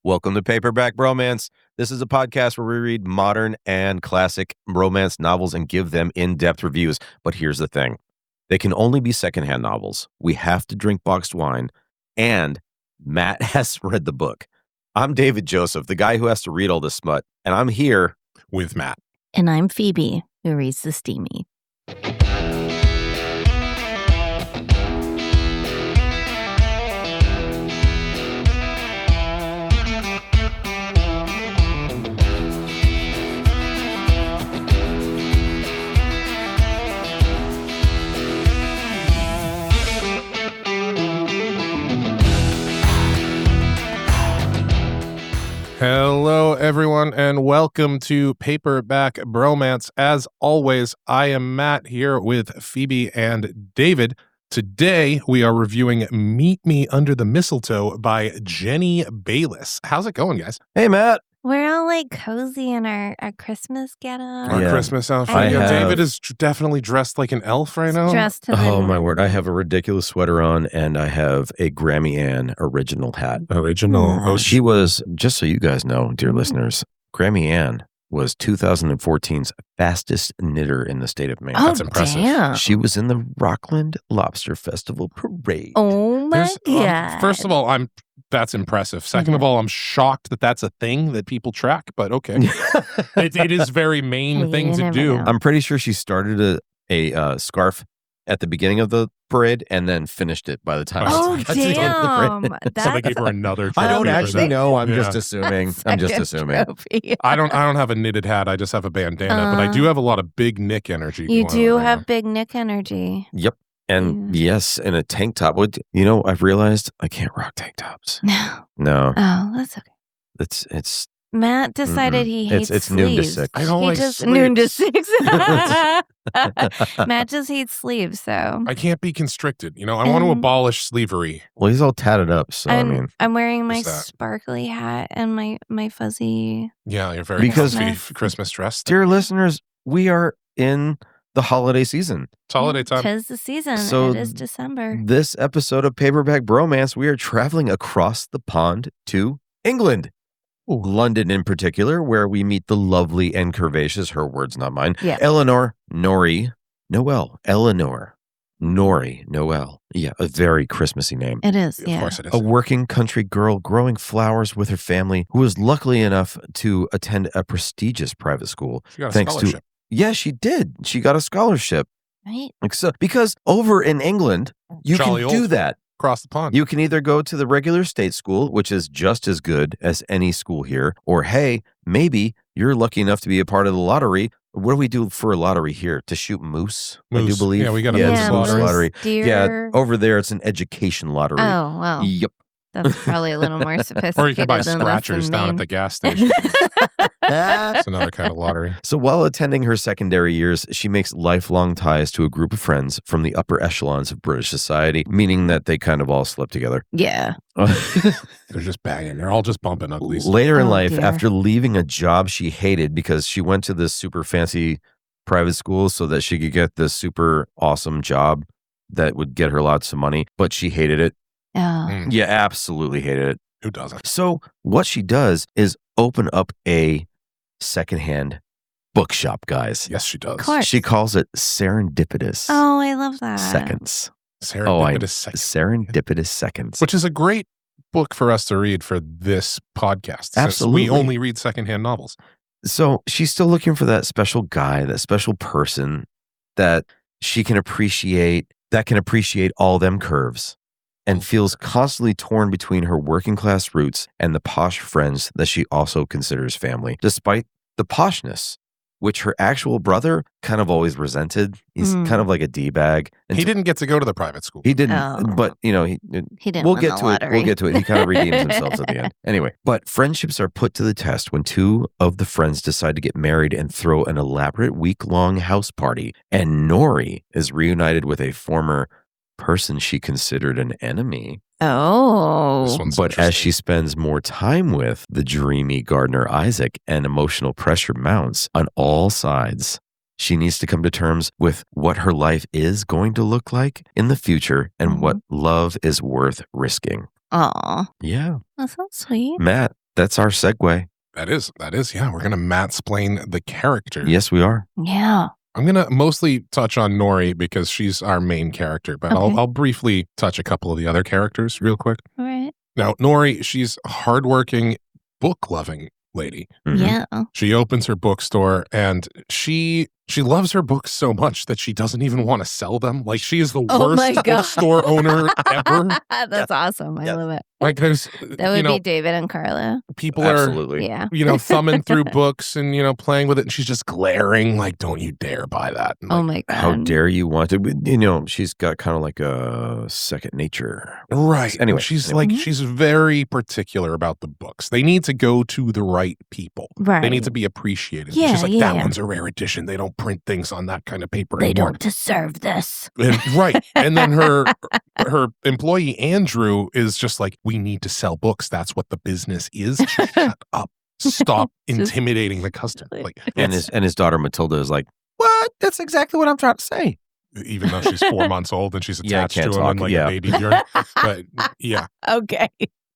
Welcome to Paperback Bromance. This is a podcast where we read modern and classic romance novels and give them in-depth reviews. But here's the thing. They can only be secondhand novels. We have to drink boxed wine. And Matt has read the book. I'm David Joseph, the guy who has to read all this smut. And I'm here with Matt. And I'm Phoebe, who reads the steamy. Hello, everyone, and welcome to Paperback Bromance. As always, I am Matt here with Phoebe and David. Today, we are reviewing Meet Me Under the Mistletoe by Jenny Bayliss. How's it going, guys? Hey, Matt. We're all like cozy in our Christmas getup. Our Yeah. Christmas outfit. I Yeah, have- David is definitely dressed like an elf right now. Dressed to the Oh, my word. I have a ridiculous sweater on, and I have a Grammy Ann original hat. Original. Oh, She was, just so you guys know, dear listeners, Grammy Ann was 2014's fastest knitter in the state of Maine. Oh, That's impressive. damn. She was in the Rockland Lobster Festival parade. Oh, my There's- God. First of all, that's impressive. Second of all, I'm shocked that that's a thing that people track, but okay. it is very main Well, thing you to never do. know. I'm pretty sure she started a scarf at the beginning of the parade and then finished it by the time Oh, she got to the end of the parade. damn. So they gave her another trophy. I don't for actually that. know. I'm Yeah. just assuming. I'm just Second assuming. trophy. I don't have a knitted hat. I just have a bandana, but I do have a lot of big Nick energy. You going on do right have now. big Nick energy. Yep. And yes, in a tank top. I've realized I can't rock tank tops. No. No, Oh, that's okay. it's Matt decided he hates It's noon to sleeves. 6. I don't He like just noon to sleeves. 6. Matt just hates sleeves, so. I can't be constricted. I want to And- abolish sleevery. well, he's all tatted up. So I mean, I'm wearing my What's that? sparkly hat and my fuzzy. Yeah, you're very Because- Christmas dressed. dear listeners, we are in the holiday season. It's holiday time. 'Tis the season. So it is December. This episode of Paperback Bromance, we are traveling across the pond to England. Ooh. London in particular, where we meet the lovely and curvaceous, her words, not mine, Yeah. Eleanor Norrie Noel. Eleanor Norrie Noel. Yeah, a very Christmassy name. It is, Of yeah. course it is. A working country girl growing flowers with her family who was lucky enough to attend a prestigious private school. She got a thanks to- scholarship. Yeah, she did. She got a scholarship. Right? Like so, because over in England, you Jolly can do old. that. Across the pond. You can either go to the regular state school, which is just as good as any school here, or hey, maybe you're lucky enough to be a part of the lottery. What do we do for a lottery here? To shoot moose, I do Moose. believe. Yeah, we got a yeah, moose it's a lottery. lottery. Deer. Yeah, over there it's an education lottery. Oh, well. Yep. That's probably a little more sophisticated. Or you can buy than scratchers down at the gas station. It's another kind of lottery. So while attending her secondary years, she makes lifelong ties to a group of friends from the upper echelons of British society, meaning that they kind of all slept together. Yeah. They're just banging. They're all just bumping uglies. Later in Oh, life, dear. after leaving a job she hated because she went to this super fancy private school so that she could get this super awesome job that would get her lots of money, but she hated it. Oh. Mm, Yeah, absolutely hated it. who doesn't? So what she does is open up a secondhand bookshop, guys. Yes, she does. Of course. She calls it Serendipitous Oh, I love that. Seconds. Serendipitous Seconds. Serendipitous Seconds. Which is a great book for us to read for this podcast. since Absolutely. We only read secondhand novels. So she's still looking for that special guy, that special person that she can appreciate, that can appreciate all them curves, and feels constantly torn between her working class roots and the posh friends that she also considers family, despite the poshness, which her actual brother kind of always resented. He's Mm. kind of like a D-bag. And He didn't get to go to the private school. He didn't, Oh. but He didn't we'll win get the to it. lottery. We'll get to it. He kind of redeems himself at the end. Anyway, but friendships are put to the test when two of the friends decide to get married and throw an elaborate week-long house party. And Nori is reunited with a former person she considered an enemy. This Oh. one's But as she interesting. spends more time with the dreamy gardener Isaac and emotional pressure mounts on all sides, she needs to come to terms with what her life is going to look like in the future and what love is worth risking. Aw. Yeah. That sounds sweet. Matt, That's our segue. That is. Yeah, we're going to matsplain the character. Yes, we are. Yeah. I'm going to mostly touch on Nori because she's our main character, but Okay. I'll briefly touch a couple of the other characters real quick. All right. Now, Nori, she's a hardworking, book-loving lady. Mhm. Yeah. She opens her bookstore and she loves her books so much that she doesn't even want to sell them. Like, she is the Oh my worst God. bookstore owner ever. That's awesome. I Yeah. love it. Like, there's, That would be David and Carla. people are, Absolutely. Yeah. thumbing through books and, playing with it. And she's just glaring like, don't you dare buy that. And Oh like, my God. How dare you want to? She's got kind of like a second nature. right. Anyway, She's anyway. like, she's very particular about the books. They need to go to the right people. Right. They need to be appreciated. Yeah, she's like, yeah. that one's a rare edition. They don't print things on that kind of paper They anymore. don't deserve this. And, right. And then her employee, Andrew, is just like, we need to sell books. That's what the business is. Shut up. Stop Just- intimidating the customer. Like, And his daughter Matilda is like, what? That's exactly what I'm trying to say. even though she's 4 months old and she's Yeah, attached to can't him talk, and like yeah. a baby Bjorn. But yeah. Okay.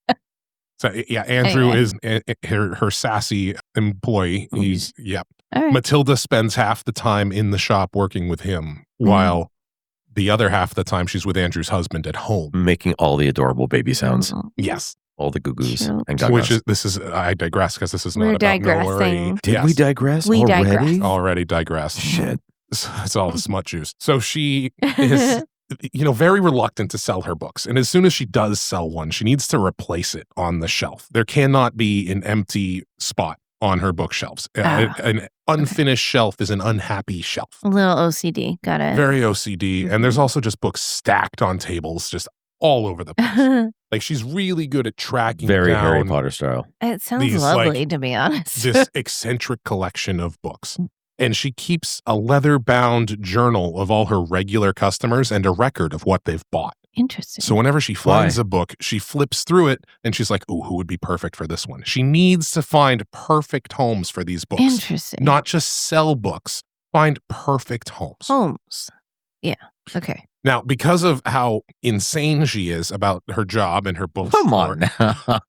So yeah, Andrew Anyway. is her sassy employee. He's All right. Matilda spends half the time in the shop working with him, Mm-hmm. while the other half of the time she's with Andrew's husband at home. Making all the adorable baby sounds, Oh, Yes, all the goo-goos True. and which gagas. is I digress because this is not We're about digressing. Nori. Did Yes. we digress We already? digress. Already digressed. Shit. It's all the smut juice. So she is, very reluctant to sell her books. And as soon as she does sell one, she needs to replace it on the shelf. There cannot be an empty spot on her bookshelves. An unfinished shelf is an unhappy shelf. A little OCD. Got it. Very OCD. And there's also just books stacked on tables, just all over the place. Like, she's really good at tracking Very down Harry Potter style. It sounds These, lovely, like, to be honest. this eccentric collection of books. And she keeps a leather-bound journal of all her regular customers and a record of what they've bought. Interesting. So whenever she finds a book, she flips through it and she's like, "Oh, who would be perfect for this one?" She needs to find perfect homes for these books. Interesting. Not just sell books, find perfect homes. Homes. Yeah. Okay. Now, because of how insane she is about her job and her books, Come on now.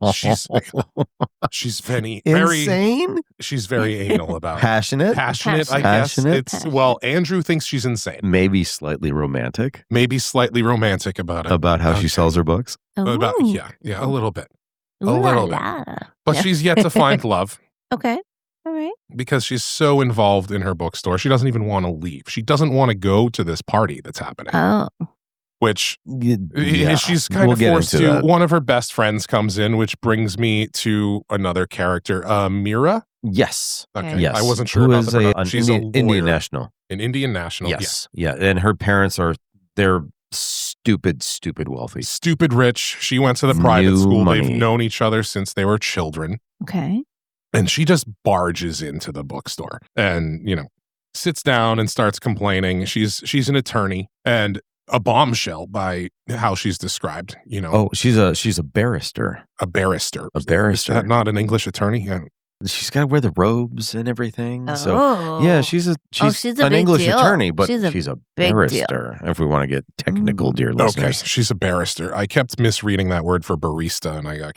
she's very, Insane? she's very anal about it. Passionate? Passionate, I Passionate. guess. Well, Andrew thinks she's insane. Maybe slightly romantic Maybe slightly romantic about it. about how Okay. she sells her books. About, Ooh. yeah, a little bit. Ooh a la little bit. la. But Yeah. she's yet to find love Okay. All right. because she's so involved in her bookstore. She doesn't even want to leave. She doesn't want to go to this party that's happening, Oh. which Yeah, she's kind we'll of get forced into to. that. One of her best friends comes in, which brings me to another character, Mira. Yes. Okay, Yes. I wasn't sure Who about is the an pronoun- She's Indian a lawyer, national. an Indian national. Yes. Yeah. And her parents they're stupid wealthy. Yeah. Stupid rich. She went to the private New school. money. They've known each other since they were children. Okay. And she just barges into the bookstore and, sits down and starts complaining. She's an attorney and a bombshell by how she's described, Oh, she's a barrister. a barrister. A Is barrister. that not an English attorney? Yeah. She's got to wear the robes and everything. Oh. So yeah, she's she's a an big English deal. attorney, but She's a she's a big deal. barrister. If we want to get technical, dear Okay, listeners. she's a barrister. I kept misreading that word for barista and I got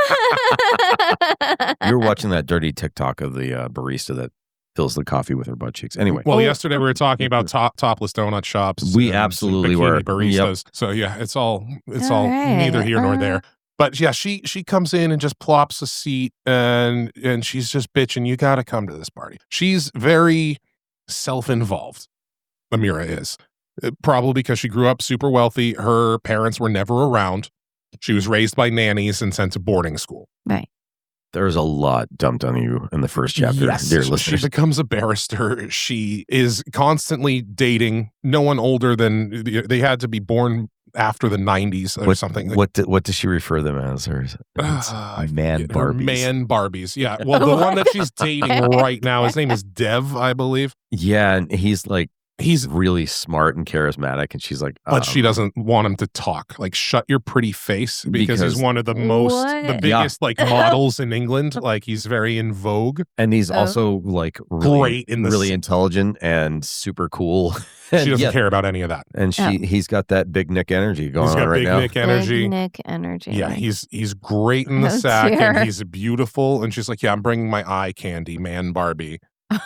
You were watching that dirty TikTok of the barista that fills the coffee with her butt cheeks. Anyway, Well, yesterday we were talking about topless donut shops. We and absolutely bikini were. baristas. So yeah, it's all All right. neither here nor there. But yeah, she comes in and just plops a seat and she's just bitching, "You got to come to this party." She's very self-involved. Amira is. Probably because she grew up super wealthy. Her parents were never around. She was raised by nannies and sent to boarding school. Right. there's a lot dumped on you in the first chapter, dear She listeners. becomes a barrister. She is constantly dating no one older than they had to be born after the 90s or something. What does she refer them as? Or man Her Barbies. Man Barbies. Yeah. Well, the one that she's dating right now, his name is Dev, I believe. Yeah, and he's like He's really smart and charismatic, and she's like, but she doesn't want him to talk. Like, shut your pretty face, because he's Because- one of the What? biggest like models in England. Like, he's very in vogue. and he's Oh. also like really, Great in the really s- intelligent and super cool. She And doesn't yeah, care about any of that. and he's got that big Nick energy going He's on got right big now. Nick energy. Big Nick energy. Yeah, he's great in the Oh, sack, dear. and he's beautiful. And she's like, "Yeah, I'm bringing my eye candy, man, Barbie."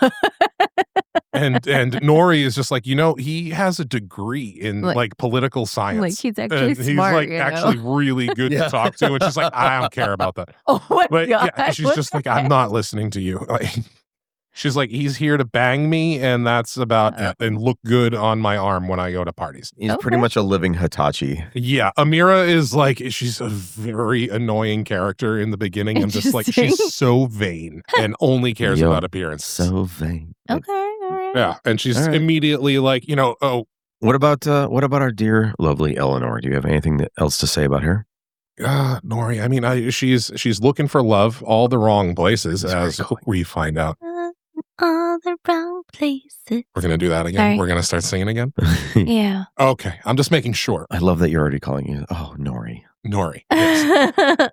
and Nori is just like, he has a degree in like political science. Like, he's actually and he's smart. like you know? actually really good Yeah. to talk to. And she's like, I don't care about that. Oh my But god. yeah, she's what just the like, I'm heck? not listening to you. Like, she's like, he's here to bang me, and that's about it, and look good on my arm when I go to parties. He's pretty Okay. much a living Hitachi. Yeah, Amira is like, she's a very annoying character in the beginning. I'm just like, Interesting. she's so vain and only cares Yo, about appearance. So vain. Okay. All right. Yeah, and she's All right. immediately like, oh, What about our dear, lovely Eleanor? Do you have anything else to say about her? Nori. I mean, she's looking for love all the wrong places, That's very as cool. we find out. All the wrong places. We're gonna do that again. Sorry. We're gonna start singing again. Yeah. Okay, I'm just making sure. I love that you're already calling you. Oh, Nori. Nori. Yes.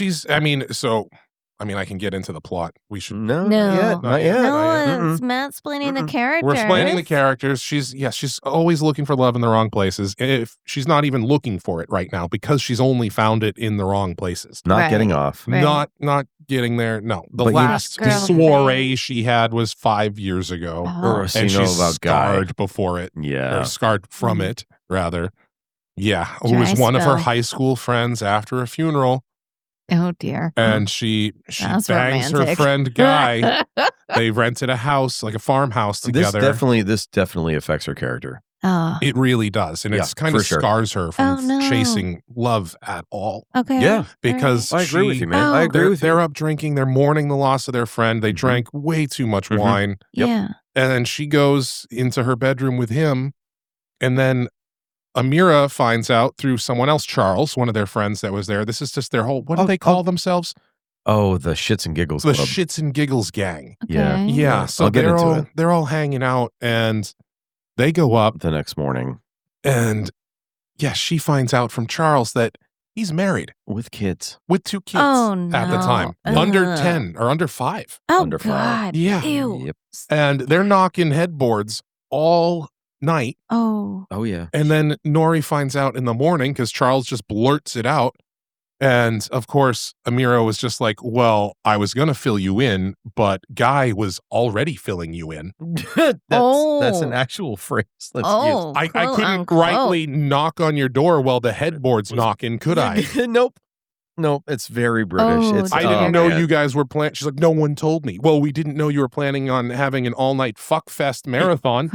I can get into the plot. We should. No, No. not yet. Not yet. No, it's mansplaining the character. We're explaining the characters. She's always looking for love in the wrong places. If she's not even looking for it right now, because she's only found it in the wrong places. Not Right. getting off. Right. Not getting there. No, the But you- last Girl soiree she had was 5 years ago, Oh. So and you know she's about Guy. scarred before it, Yeah. or scarred from Mhm. it, rather. Yeah, who was Dry one of her spell. high school friends after a funeral, Oh dear. and she That's bangs her romantic. friend Guy. They rented a house, like a farmhouse together. This definitely affects her character. Oh. It really does, and Yeah, it's kind for of sure. scars her from Oh, no. chasing love at all. Okay. Yeah. All Because I agree with she- you, man. Oh. I agree with you. They're up drinking. They're mourning the loss of their friend. They Mhm. drank way too much Mhm. wine, Yep. Yeah. and then she goes into her bedroom with him, and then Amira finds out through someone else, Charles, one of their friends that was there. This is just their whole. What do they call themselves? Oh, the Shits and Giggles The Club. Shits and Giggles gang. Yeah. Okay. Yeah, so I'll get they're into all it. they're all hanging out, and they go up, The next morning and yeah, she finds out from Charles that he's married with kids. with 2 kids Oh, at the no. time, under Ugh. 10 or under 5, Oh Under 5. God. Yeah. Ew. Yep. and they're knocking headboards all night. Oh. Oh yeah. And then Nori finds out in the morning because Charles just blurts it out. And of course, Amira was just like, well, I was going to fill you in, but Guy was already filling you in. that's Oh. an actual phrase. That's Oh. I quote, couldn't unquote. rightly knock on your door while the headboard's knocking, could I? Nope. Nope. It's very British. Oh, It's I Oh, didn't know man. you guys were planning. She's like, no one told me. Well, we didn't know you were planning on having an all-night fuck fest marathon,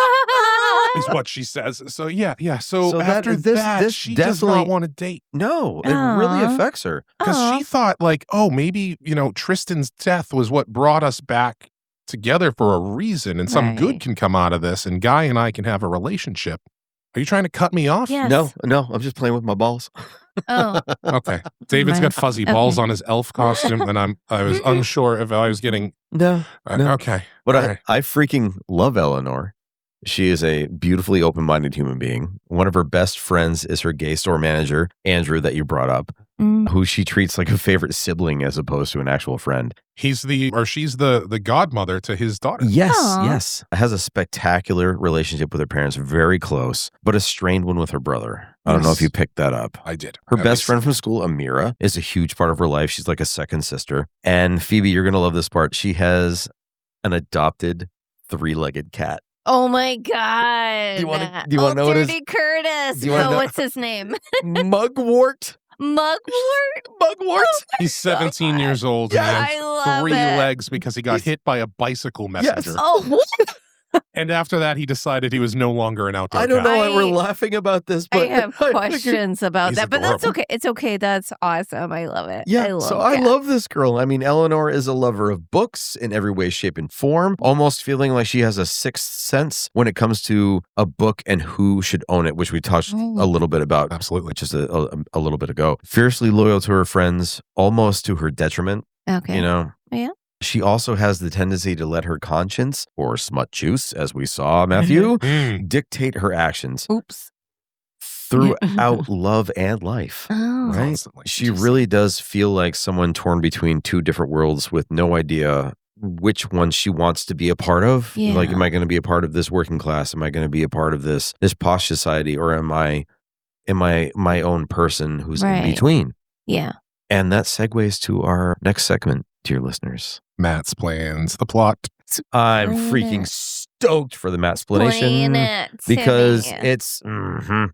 is what she says. So yeah. So, So after this she does not definitely- want to date. No, it really Aw. affects her. Because Aw. she thought, like, oh, maybe, Tristan's death was what brought us back together for a reason, and some good Right. can come out of this, and Guy and I can have a relationship. Are you trying to cut me off? Yes. No, I'm just playing with my balls. Oh. Okay. David's got fuzzy balls Okay. on his elf costume, and I was unsure if I was getting. No. No. Okay. But All right. I freaking love Eleanor. She is a beautifully open-minded human being. One of her best friends is her gay store manager, Andrew, that you brought up, Mm. who she treats like a favorite sibling as opposed to an actual friend. She's the godmother to his daughter. Yes, Aw. yes. Has a spectacular relationship with her parents, very close, but a strained one with her brother. I don't know if Yes. you picked that up. I did. Her At best least. friend from school, Amira, is a huge part of her life. She's like a second sister. And Phoebe, you're going to love this part. She has an adopted 3-legged cat. Oh my God. Do you wanna know what his- Dirty Curtis. do you wanna No, know- what's his name? Mugwort. Mugwort? Mugwort. He's 17 years old and I he love has 3 it. legs because he got hit by a bicycle messenger. Oh, what? And after that, he decided he was no longer an outdoor I don't cat. know why we're I- laughing about this, I but have figured- questions about He's that, but that's adorable. okay. It's okay. That's awesome. I love it. Yeah, I love so I cats. love this girl. I mean, Eleanor is a lover of books in every way, shape, and form, almost feeling like she has a sixth sense when it comes to a book and who should own it, which we touched a little bit about Absolutely. just a little bit ago. Fiercely loyal to her friends, almost to her detriment. Okay. You know, Yeah. she also has the tendency to let her conscience, or smut juice, as we saw, Matthew, dictate her actions Oops. throughout love and life. Oh. Right? Constantly. She really does feel like someone torn between two different worlds with no idea which one she wants to be a part of. Yeah. Like, am I going to be a part of this working class? Am I going to be a part of this posh society? Or am I my own person who's Right. in between? Yeah. And that segues to our next segment, dear listeners. Matt's plans the plot. I'm Explain freaking it. stoked for the Mattsplanation. Explain it to Because me. it's I'm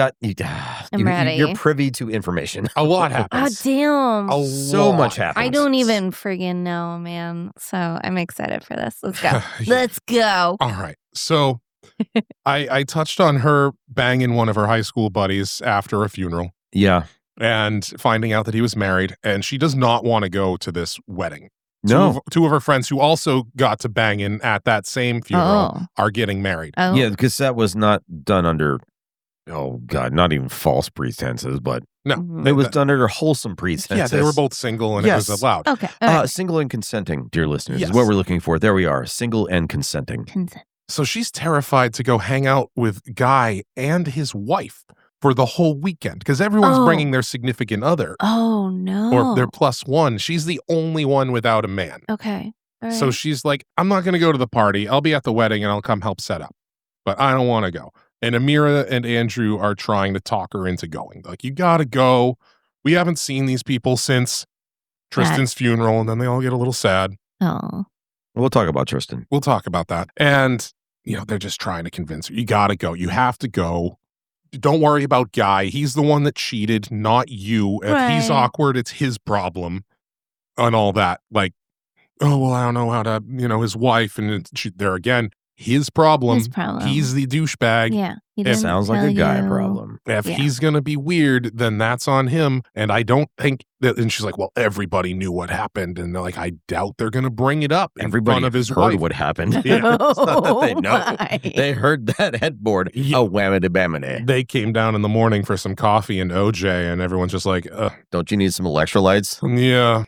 you're ready. privy to information. A lot Oh, happens. damn. So much happens. I don't even friggin' know, man. So I'm excited for this. Let's go. Yeah. Let's go. All right. So I touched on her banging one of her high school buddies after a funeral Yeah. and finding out that he was married, and she does not want to go to this wedding. No. Two of her friends who also got to banging at that same funeral Oh. are getting married. Oh. Yeah, because that was not done under, oh God, not even false pretenses, but No. Mhm. it was done under wholesome pretenses. Yeah, they were both single and it Yes. was allowed. Okay. All right. Single and consenting, dear listeners, Yes. is what we're looking for. There we are, single and consenting. Consent. So she's terrified to go hang out with Guy and his wife for the whole weekend because everyone's Oh. bringing their significant other Oh, no. or their plus one. She's the only one without a man. Okay. All So right. she's like, I'm not going to go to the party. I'll be at the wedding and I'll come help set up. But I don't want to go. And Amira and Andrew are trying to talk her into going. Like, you got to go. We haven't seen these people since Tristan's funeral. And then they all get a little sad. Oh. We'll talk about Tristan. We'll talk about that. And, they're just trying to convince her. You got to go. You have to go. Don't worry about Guy. He's the one that cheated, not you. If he's Right. awkward, it's his problem and all that. Like, oh, well, I don't know how to, his wife. And there again, his problem. His problem. He's the douchebag. Yeah. He It didn't Sounds like a tell guy you. problem. If Yeah. he's going to be weird, then that's on him. And I don't think that. And she's like, well, everybody knew what happened. And they're like, I doubt they're going to bring it up in Everybody front of his heard wife. what happened. Yeah. It's not that they know. Why? They heard that headboard. Yeah. Oh, whammy bammy. They came down in the morning for some coffee and OJ, and everyone's just like, Don't you need some electrolytes? yeah.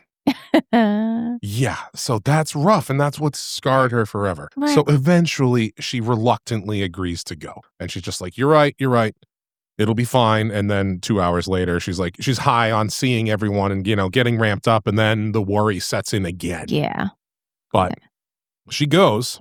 Yeah, so that's rough, and that's what scarred her forever. Right. So eventually, she reluctantly agrees to go. And she's just like, you're right. It'll be fine. And then 2 hours later, she's high on seeing everyone and, getting ramped up, and then the worry sets in again. Yeah. But she goes,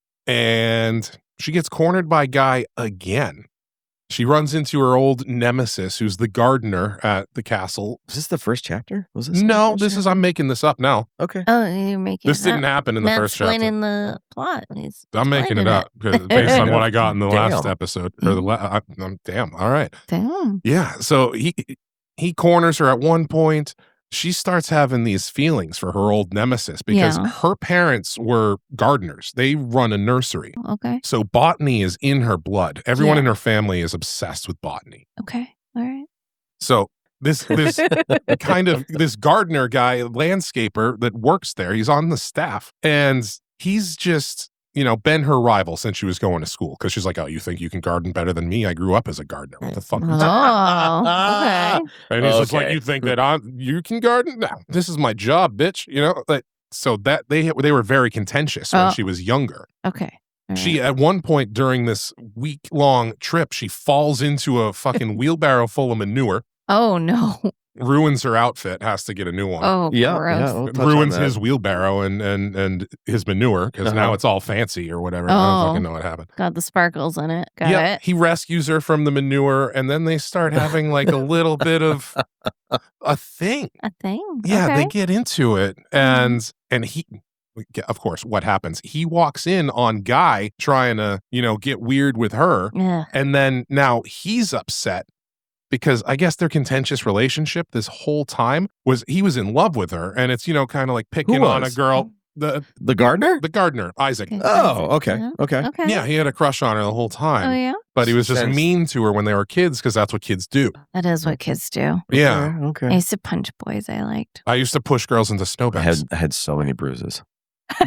and she gets cornered by Guy again. She runs into her old nemesis, who's the gardener at the castle. Was this the first chapter? Was this? No, I'm making this up now. Okay. Oh, you're making This it didn't up. happen in the Matt's first chapter. explaining the plot. He's I'm making it explaining up 'cause based on what I got in the last Damn. episode. Or damn. All right. Damn. Yeah. So he corners her at one point. She starts having these feelings for her old nemesis because Yeah. her parents were gardeners. They run a nursery. Okay. So botany is in her blood. Everyone Yeah. in her family is obsessed with botany. Okay. All right. So this kind of this gardener guy, landscaper that works there, he's on the staff, and he's just been her rival since she was going to school because she's like, oh, you think you can garden better than me? I grew up as a gardener. What the fuck? Oh, okay. And he's just like, Okay. you think that you can garden? No, this is my job, bitch. Like, so that they were very contentious when Oh. she was younger. Okay. All She right. at one point during this week-long trip, she falls into a fucking wheelbarrow full of manure, Oh, no. ruins her outfit, has to get a new one. Oh, Yeah. gross. Yeah. We'll touch on Ruins that. his wheelbarrow and his manure because now Uh-huh. it's all fancy or whatever. I Oh. don't fucking know what happened. Got the sparkles in it. Got Yeah, it. he rescues her from the manure, and then they start having like a little bit of a thing. A thing. Yeah, Okay. they get into it, and he, of course, what happens? He walks in on Guy trying to, get weird with her, Ugh. and then now he's upset because I guess their contentious relationship this whole time was he was in love with her, and it's kind of like picking Who on a was? girl, the gardener? gardener Isaac. Okay. Oh, okay. Yeah. Okay. Okay. Yeah, he had a crush on her the whole time. Oh, yeah. But he was just Sense. mean to her when they were kids because that's what kids do. That is what kids do. Yeah. I Okay. used to punch boys I liked. I used to push girls into I snowbanks. had so many bruises.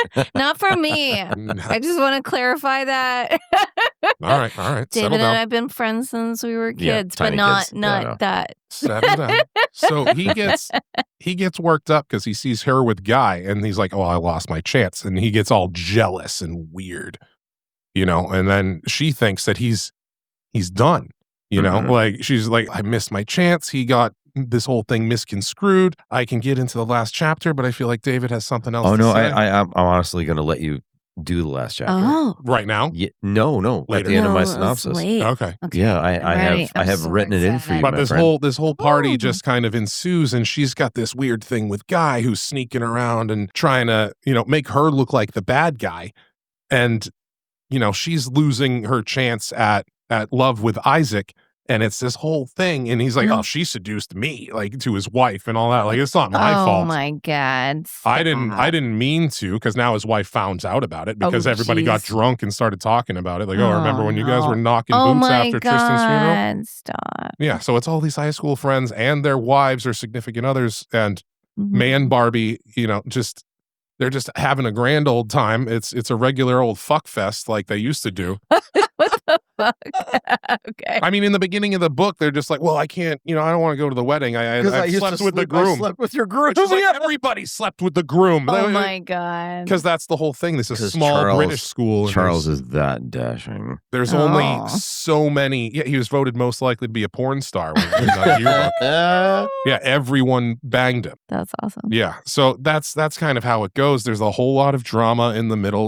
Not for me. I just want to clarify that. All right. David Settle and down. I've been friends since we were Yeah, kids, but tiny not kids. Yeah, no. that. Settle down. So he gets worked up because he sees her with Guy, and he's like, "Oh, I lost my chance," and he gets all jealous and weird, And then she thinks that he's done, Mhm. Like she's like, "I missed my chance. He got this whole thing misconstrued. I can get into the last chapter, but I feel like David has something else." Oh to no, say. I'm honestly going to let you do the last chapter. Oh. Right now. No, at Later. the end of No, my it was synopsis. late. Okay. Okay. Yeah, I'm I ready. have I I'm have so written it in for you, excited. But my this friend. whole party Ooh. just kind of ensues, and she's got this weird thing with Guy who's sneaking around and trying to, make her look like the bad guy. And, she's losing her chance at love with Isaac. And it's this whole thing. And he's like, Mhm. "Oh, she seduced me," like to his wife and all that. Like, it's not my Oh fault. my God. I didn't Stop. mean to, because now his wife found out about it Oh, because everybody got jeez. drunk and started talking about it. Like, "Oh, remember when you guys no. were knocking Oh boots my after Tristan's funeral?" God. Stop. Yeah, so it's all these high school friends and their wives or significant others, and Mhm. man Barbie, they're just having a grand old time. It's a regular old fuck fest like they used to do. What the fuck? Okay. I mean, in the beginning of the book, they're just like, "Well, I can't, I don't want to go to the wedding. I slept with the groom." slept with your groom. She's like, "Everybody slept with the groom." Oh my God. Because that's the whole thing. This is a 'Cause small Charles- British school. And Charles is that dashing. there's Oh. only so many. Yeah, he was voted most likely to be a porn star. When he was on yearbook. Yeah, everyone banged him. That's awesome. Yeah, so that's kind of how it goes. There's a whole lot of drama in the middle.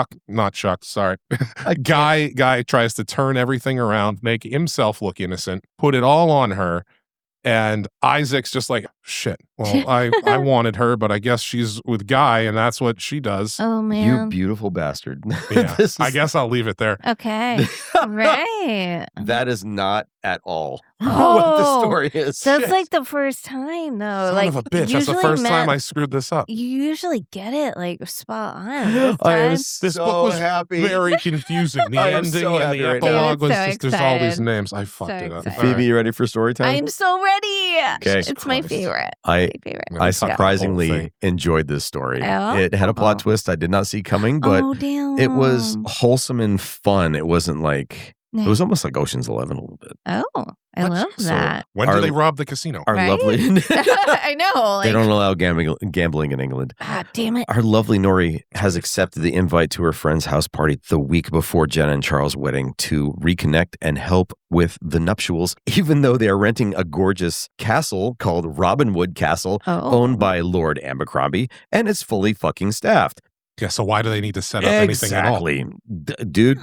Guy tries to turn everything around, make himself look innocent, put it all on her, and Isaac's just like, "Shit. Well, I wanted her, but I guess she's with Guy, and that's what she does." Oh You man. beautiful bastard. Yeah, This I is- guess I'll leave it there. Okay. Right. that is not at all Oh, what the story is. That's Shit. like the first time though. Son like of a bitch! That's the usually first time Matt- I screwed this up. You usually get it like spot on. This I am time. This so book was happy. Very confusing. The I am ending so and happy the right now. epilogue was David's so just there's all these excited. names. I fucked So it up. excited. All right. Phoebe, you ready for story time? I'm so ready. Okay. It's my Christ. favorite. I My favorite. Yeah, I let's talk about the whole surprisingly thing. enjoyed this story. Oh? It had a plot twist I did not see coming, but oh damn. it was wholesome and fun. It wasn't like it was almost like Ocean's 11 a little bit. Oh, I What? love So- that. When Our- do they rob the casino? Our Right? lovely I know. Like, they don't allow gambling in England. ah, damn it. Our lovely Nori has accepted the invite to her friend's house party the week before Jenna and Charles' wedding to reconnect and help with the nuptials, even though they are renting a gorgeous castle called Robinwood Castle, Oh. owned by Lord Abercrombie, and it's fully fucking staffed. Yeah, so why do they need to set up anything at all? Exactly. Dude,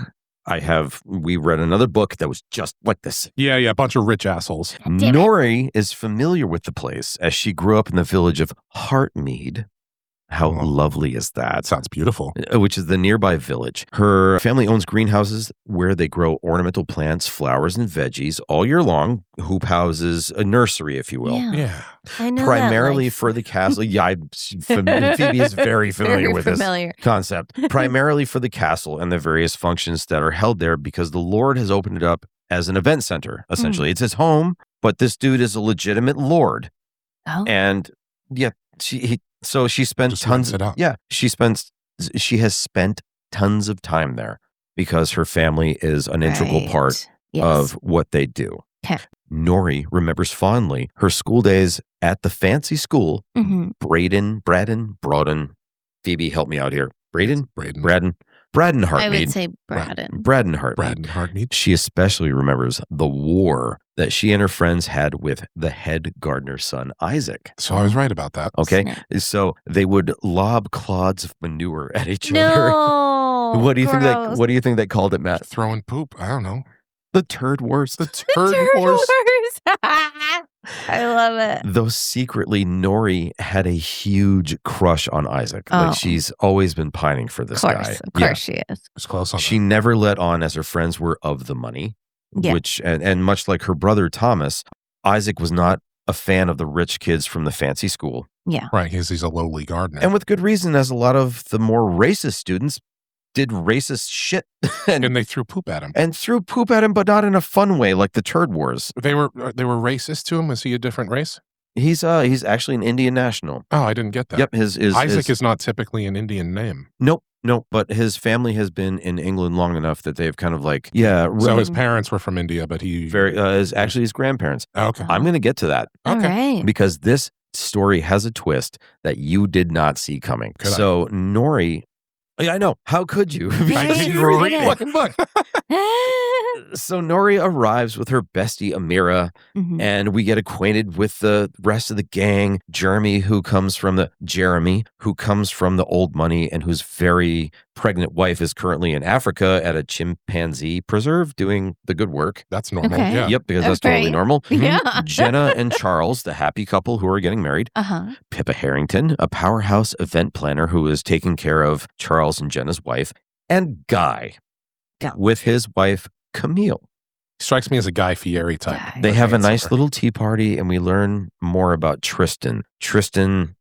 we read another book that was just like this. Yeah, a bunch of rich assholes. Damn it. Nori is familiar with the place as she grew up in the village of Hartmead. How Oh. lovely is that? That sounds beautiful. Which is the nearby village. Her family owns greenhouses where they grow ornamental plants, flowers, and veggies all year long. Hoop houses, a nursery, if you will. Yeah. Yeah. I know Primarily that, like, for the castle. Yeah, Phoebe is very familiar very with familiar. this concept. Primarily for the castle and the various functions that are held there because the Lord has opened it up as an event center, essentially. It's his home, but this dude is a legitimate lord. Oh. And yeah, so she spent Just tons rents it out. Yeah, she has spent tons of time there because her family is an integral Right. part Yes. of what they do. Okay. Nori remembers fondly her school days at the fancy school. Mhm. Braden. Phoebe, help me out here. Braden Braden Hartmead. I would say Braden. Braden Hartmead. Hartmead. She especially remembers the war that she and her friends had with the head gardener's son, Isaac. So I was right about that. Okay. Snap. So they would lob clods of manure at each other. No. What do you think gross. what do you think they called it, Matt? Throwing poop. I don't know. The turd wars. The The turd wars. I love it. Though secretly Nori had a huge crush on Isaac. Oh. Like she's always been pining for this Of guy. course. Of Yeah. course she is. It's close on She never let on as her friends were of the money. Yeah. Which and much like her brother Thomas, Isaac was not a fan of the rich kids from the fancy school. Yeah. that. Right, because he's a lowly gardener. And with good reason, as a lot of the more racist students did racist shit And they threw poop at him. and threw poop at him, but not in a fun way like the turd wars. They were racist to him. Was he a different race? He's actually an Indian national. Oh, I didn't get that. Yep, his Isaac is not typically an Indian name. Nope, but his family has been in England long enough that they've kind of like So his parents were from India, but he is actually his grandparents. Okay. I'm going to get to that All right. because this story has a twist that you did not see coming. Could I? So Nori, I know. How could you? I Because didn't you read read it. the fucking book. So Nori arrives with her bestie Amira, Mhm. and we get acquainted with the rest of the gang. Jeremy, who comes from the old money and whose very pregnant wife is currently in Africa at a chimpanzee preserve doing the good work. That's normal. Okay. Yeah. Yep, because that's totally Right. normal. Yeah. Jenna and Charles, the happy couple who are getting married. Uh-huh. Pippa Harrington, a powerhouse event planner who is taking care of Charles and Jenna's wife. And Guy, Go. with his wife Camille. Strikes me as a Guy Fieri type. Guy. They have a nice Dancer. little tea party, and we learn more about Tristan. Tristan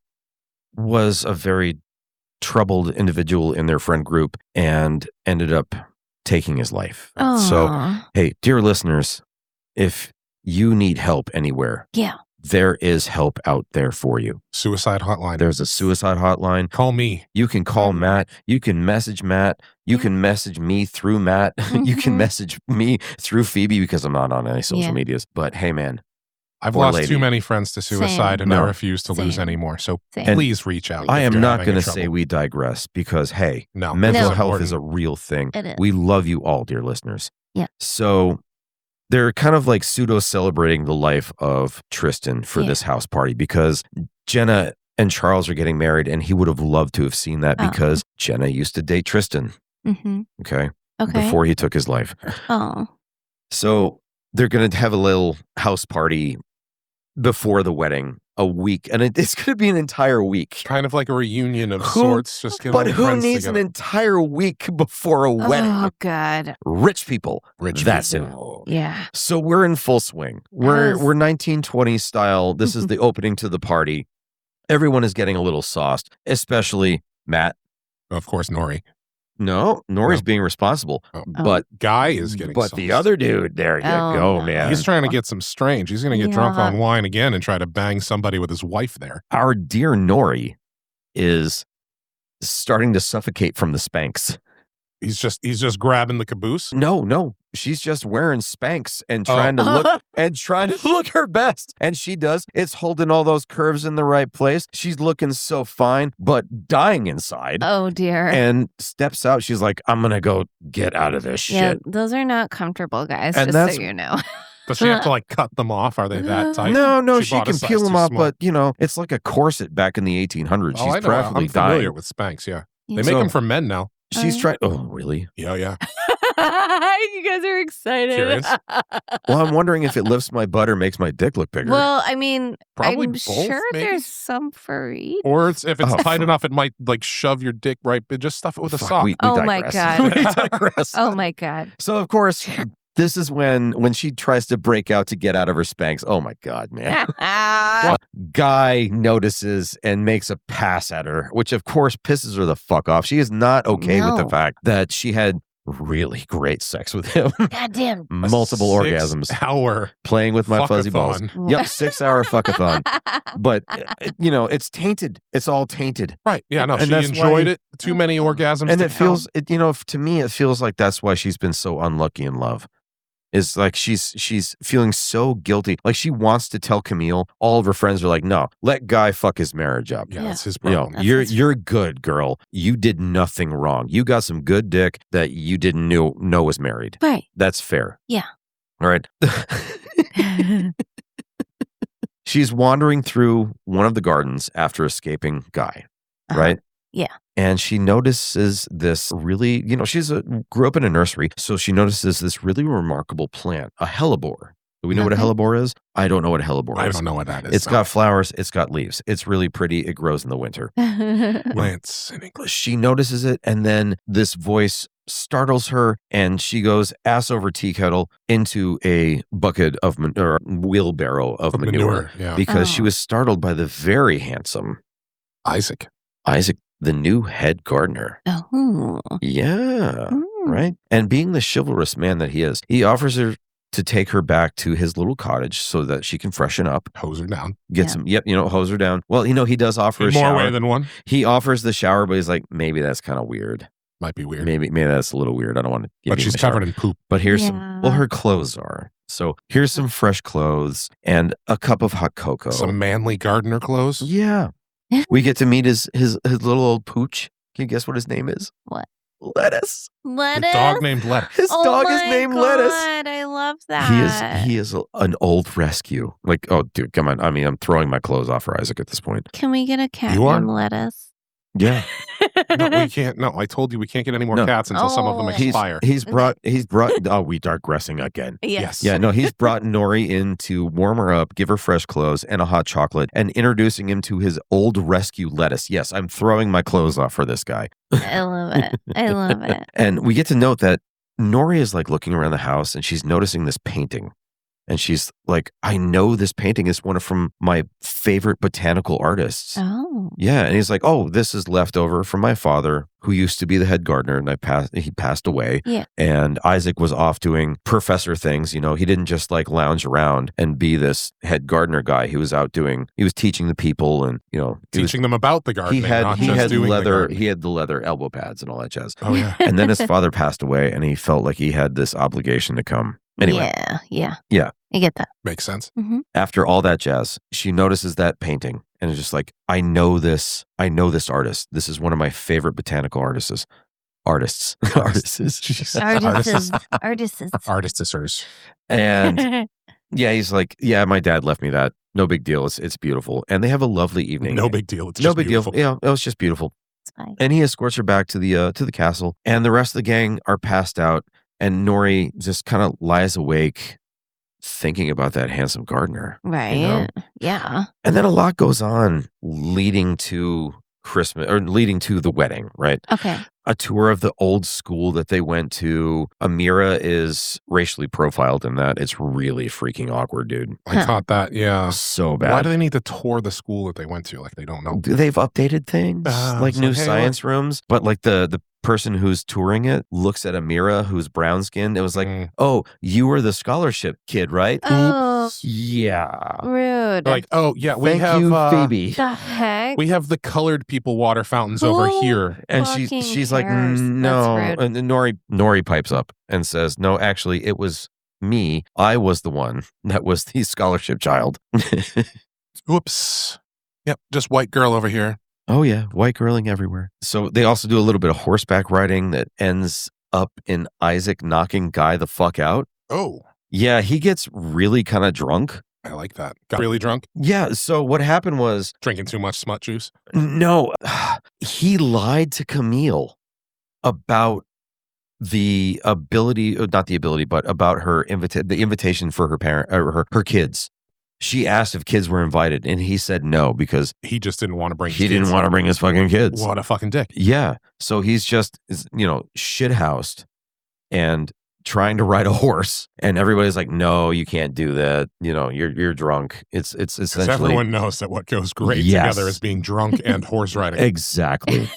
was a very troubled individual in their friend group and ended up taking his life. So, Aw. hey, dear listeners, if you need help anywhere, Yeah. there is help out there for you. Suicide hotline. There's a suicide hotline. Call me. You can call Matt. You can message Matt. You Yeah. can message me through Matt. You can Mhm. message me through Phoebe because I'm not on any social Yeah. medias. But hey, man, I've Poor lost lady. too many friends to suicide, and I No. refuse to lose Same. anymore. So Same. please reach out. I if am you're not having going to trouble. say we digress because, hey, No. mental No. health is a real thing. It is. We love you all, dear listeners. Yeah. So they're kind of like pseudo celebrating the life of Tristan for Yeah. this house party because Jenna and Charles are getting married, and he would have loved to have seen that Oh. because Jenna used to date Tristan. Mm-hmm. Okay. Okay. Before he took his life. Oh. So they're going to have a little house party before the wedding, a week, and it's going to be an entire week. Kind of like a reunion of Who- sorts. Just get all But the who friends needs together. an entire week before a wedding? Oh God. Rich people. Rich That's people. Yeah. So we're in full swing. We're Yes. we're 1920s style. This is the opening to the party. Everyone is getting a little sauced, especially Matt. Of course, Nori. No, Nori's No. being responsible, Oh. but Guy is getting but sauced. the other dude, there you Oh, go, no. man. He's trying to get some strange. He's going to get drunk Yeah. on wine again and try to bang somebody with his wife there. Our dear Nori is starting to suffocate from the Spanx. He's just grabbing the caboose. No, she's just wearing Spanx and Oh. trying to look her best, and she does. It's holding all those curves in the right place. She's looking so fine, but dying inside. Oh dear. And steps out. She's like, "I'm gonna go get out of this Yeah, shit." those are not comfortable, guys. And just that's- so you know. Does she have to like cut them off? Are they that tight? No, She she bought a can size peel them too off, small. but it's like a corset back in the 1800s. Oh, She's I know. practically I'm familiar dying. with Spanx. Yeah, Yeah. they make So- them for men now. She's Oh. trying. Oh, really? Yeah, yeah. You guys are excited. Curious? Well, I'm wondering if it lifts my butt or makes my dick look bigger. Well, I mean, Probably I'm both, sure maybe? there's some for each. Or if it's Oh, tight fuck. enough, it might like shove your dick right. Just stuff it with a Fuck, sock. we Oh my digress. God. We digress. Oh my God. So of course, this is when she tries to break out to get out of her Spanx. Oh my God, man. Guy notices and makes a pass at her, which of course pisses her the fuck off. She is not okay with the No. fact that she had really great sex with him. Goddamn. A Multiple orgasms. 6-hour. Playing with my fuzzy balls. Fuckathon. Yep, 6-hour fuckathon. But it's tainted. It's all tainted. Right. Yeah, no, And she that's enjoyed why- it. Too many orgasms. And to it feels to me it feels like that's why she's been so unlucky in love. Is like she's feeling so guilty. Like she wants to tell Camille. All of her friends are like, "No, let Guy fuck his marriage up." Yeah, Yeah. that's his You know, problem. That's you're his- you're good, girl. You did nothing wrong. You got some good dick that you didn't know was married. Right. That's fair. Yeah. All right. She's wandering through one of the gardens after escaping Guy, Uh-huh. right? Yeah. And she notices this really, grew up in a nursery, so she notices this really remarkable plant, a hellebore. Do we know what a Okay. hellebore is? I don't know what a hellebore I is. don't know what that is. It's got flowers, it's got leaves. It's really pretty. It grows in the winter. plants in English. She notices it, and then this voice startles her, and she goes ass over tea kettle into a bucket of or wheelbarrow of manure Yeah. because she Oh. was startled by the very handsome Isaac. Isaac, the new head gardener. Oh. Yeah, Mm. right. And being the chivalrous man that he is, he offers her to take her back to his little cottage so that she can freshen up, Hose her down. get some, hose her down. Well, he does offer In a more shower. way than one. He offers the shower, but he's like, maybe that's kind of weird. Might be weird. Maybe that's a little weird. I don't want to give But you she's a shower. covered in poop. But here's Yeah. her clothes are. So here's some fresh clothes and a cup of hot cocoa. Some manly gardener clothes. Yeah. We get to meet his little old pooch. Can you guess what his name is? What? Lettuce. Lettuce. The dog named Lettuce. His Oh dog is my named God, Lettuce. I love that. He is an old rescue. Like, oh, dude, come on. I mean, I'm throwing my clothes off for Isaac at this point. Can we get a cat You are? named Lettuce? Yeah. No, we can't. No, I told you we can't get any more No. cats until some of them Oh. expire. He's brought. Oh, we digressing again. Yes. Yeah, no, he's brought Nori in to warm her up, give her fresh clothes and a hot chocolate, and introducing him to his old rescue Lettuce. Yes, I'm throwing my clothes off for this guy. I love it. I love it. And we get to note that Nori is like looking around the house and she's noticing this painting. And she's like, I know this painting is from my favorite botanical artists. Oh. Yeah. And he's like, oh, this is leftover from my father, who used to be the head gardener, and he passed away. Yeah. And Isaac was off doing professor things. He didn't just like lounge around and be this head gardener guy. He was teaching the people and, Teaching them about the gardening, he had not just doing the gardening. he had the leather elbow pads and all that jazz. Oh, yeah. And then his father passed away and he felt like he had this obligation to come. Anyway, Yeah. Yeah. I get that. Makes sense. Mm-hmm. after all that jazz, she notices that painting and is just like, I know this artist. This is one of my favorite botanical artists. Jeez. Artists. Artistessers. And yeah, he's like, yeah, my dad left me that. No big deal. It's beautiful. And they have a lovely evening. No big deal. It's No just big beautiful. deal. Yeah, it was just beautiful. It's fine. And he escorts her back to the castle, and the rest of the gang are passed out, and Nori just kind of lies awake thinking about that handsome gardener. Right. know? Yeah. And then a lot goes on leading to Christmas, or leading to the wedding, right? Okay. A tour of the old school that they went to. Amira is racially profiled in that. It's really freaking awkward, dude. I caught that. Yeah. So Why bad. do they need to tour the school that they went to? Like they don't know. They've updated things, like so new hey, science rooms, but like the person who's touring it looks at Amira, who's brown skinned. It was like, Mm. oh, you were the scholarship kid, right? Oh, Yeah. rude. Like, oh yeah, we Thank have you, Phoebe. the heck? we have the colored people water fountains over Who here. And fucking she's like, cares? no. That's rude. And Nori pipes up and says, no, actually, it was me. I was the one that was the scholarship child. Oops. Yep, just white girl over here. Oh, yeah. White girling everywhere. So they also do a little bit of horseback riding that ends up in Isaac knocking Guy the fuck out. Oh, Yeah, he gets really kind of drunk. I like that. Got really drunk, Yeah. So what happened was, drinking too much smut juice. no, he lied to Camille about the ability, not the ability, but about her the invitation for her parent or her kids. She asked if kids were invited, and he said no because He just didn't want to bring. he his didn't kids. want to bring his fucking kids. What a fucking dick. Yeah. So he's just, shithoused and trying to ride a horse. And everybody's like, no, you can't do that. You're drunk. It's 'Cause essentially. everyone knows that what goes great Yes. together is being drunk and horse riding. Exactly.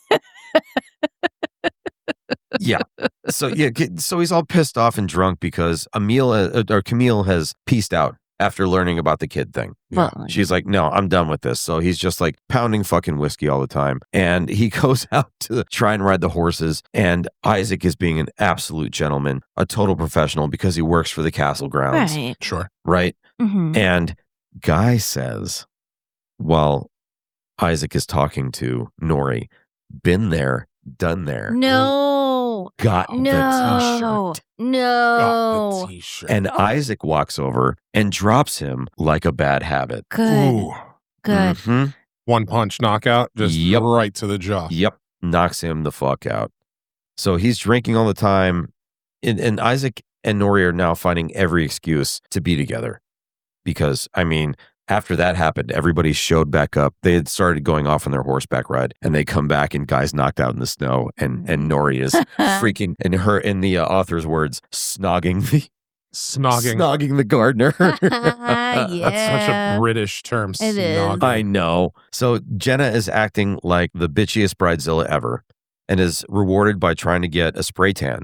Yeah. So he's all pissed off and drunk because Camille has pieced out after learning about the kid thing. Yeah. Well, She's like, no, I'm done with this. So he's just like pounding fucking whiskey all the time. And he goes out to try and ride the horses. And Isaac is being an absolute gentleman, a total professional because he works for the castle grounds. right. Sure. Right? Mm-hmm. And Guy says, while Isaac is talking to Nori, been there, done there. No. Got the No. t-shirt. No. Got the t-shirt. And Isaac walks over and drops him like a bad habit. Good. Ooh, Good. Mhm. one punch knockout, just Yep. right to the jaw. Yep. Knocks him the fuck out. So he's drinking all the time. And Isaac and Nori are now finding every excuse to be together. Because, after that happened, everybody showed back up. They had started going off on their horseback ride, and they come back, and Guy's knocked out in the snow, and Nori is freaking, in the author's words, snogging the gardener. That's such a British term. It is. snog. I know. So Jenna is acting like the bitchiest bridezilla ever, and is rewarded by trying to get a spray tan.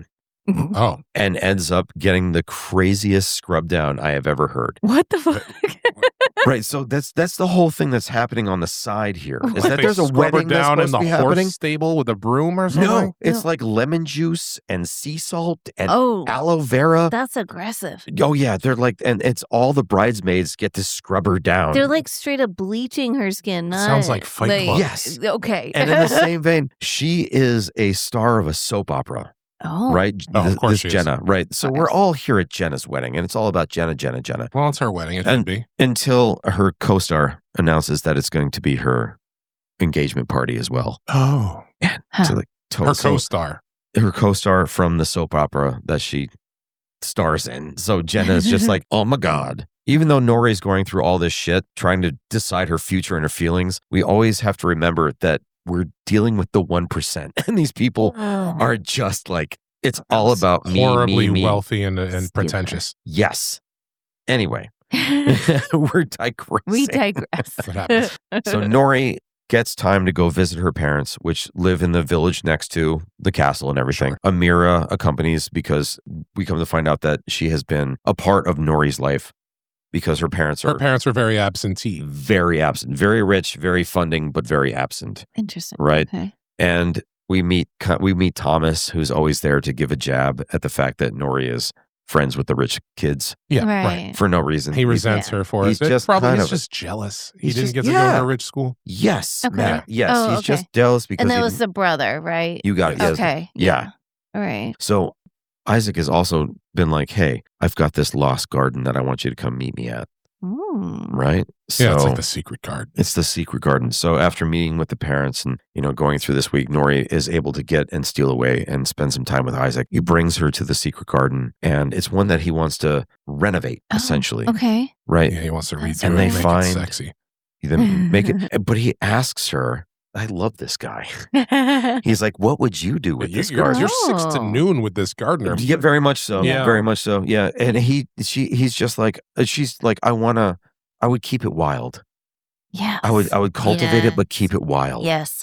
Oh, and ends up getting the craziest scrub down I have ever heard. What the fuck? Right. So that's the whole thing that's happening on the side here. Is like that they there's a scrub her wedding that's down in supposed the to be horse happening? stable with a broom or something? No, it's No. like lemon juice and sea salt and Oh, aloe vera. that's aggressive. Oh yeah, they're like, and it's all the bridesmaids get to scrub her down. They're like straight up bleaching her skin. Not, Sounds like Fight Club. Yes. Okay. And in the same vein, she is a star of a soap opera, oh. right? Oh, of This- course this she is. Jenna, right? So we're all here at Jenna's wedding, and it's all about Jenna. Well, it's her wedding. It And- should be. Until her co-star announces that it's going to be her engagement party as well. Oh, Huh. So like, her so co-star. her co-star from the soap opera that she stars in. So Jenna is just like, oh my God. Even though Nori's going through all this shit, trying to decide her future and her feelings, we always have to remember that we're dealing with the 1%. And these people are just like, it's all about me, Horribly me. wealthy and pretentious. Yes. Anyway, we're digressing. We digress. What happens? So Nori gets time to go visit her parents, which live in the village next to the castle and everything. Amira accompanies because we come to find out that she has been a part of Nori's life because her parents Her are parents were very absentee. very absent, very rich, very funding, but very absent, Interesting. right? Okay. And we meet Thomas, who's always there to give a jab at the fact that Nori is friends with the rich kids Yeah, Right. for no reason. He resents her for he's it. just Probably kind he's of- just jealous. He he's didn't just- get to go yeah. to a rich school. Yes, Okay. Matt. Yes, Oh, he's okay. just jealous because And that he was didn't- the brother, right? you got it. Yes. Okay. Yeah. All right. So Isaac has also been like, hey, I've got this lost garden that I want you to come meet me at. Mm. Right. So Yeah, it's like the secret card. it's the secret garden. So after meeting with the parents and, going through this week, Nori is able to get and steal away and spend some time with Isaac. He brings her to the secret garden, and it's one that he wants to renovate, Oh, essentially. Okay. Right. Yeah, he wants to read And through they it and make find- it sexy. Then make it, but he asks her, I love this guy. He's like, what would you do with this You're garden? 6 to Oh. noon with this gardener. Yeah, very much so. Yeah. Very much so. Yeah. And he's just like, she's like, I would keep it wild. Yes. I would cultivate it, but Yes. keep it wild. Yes.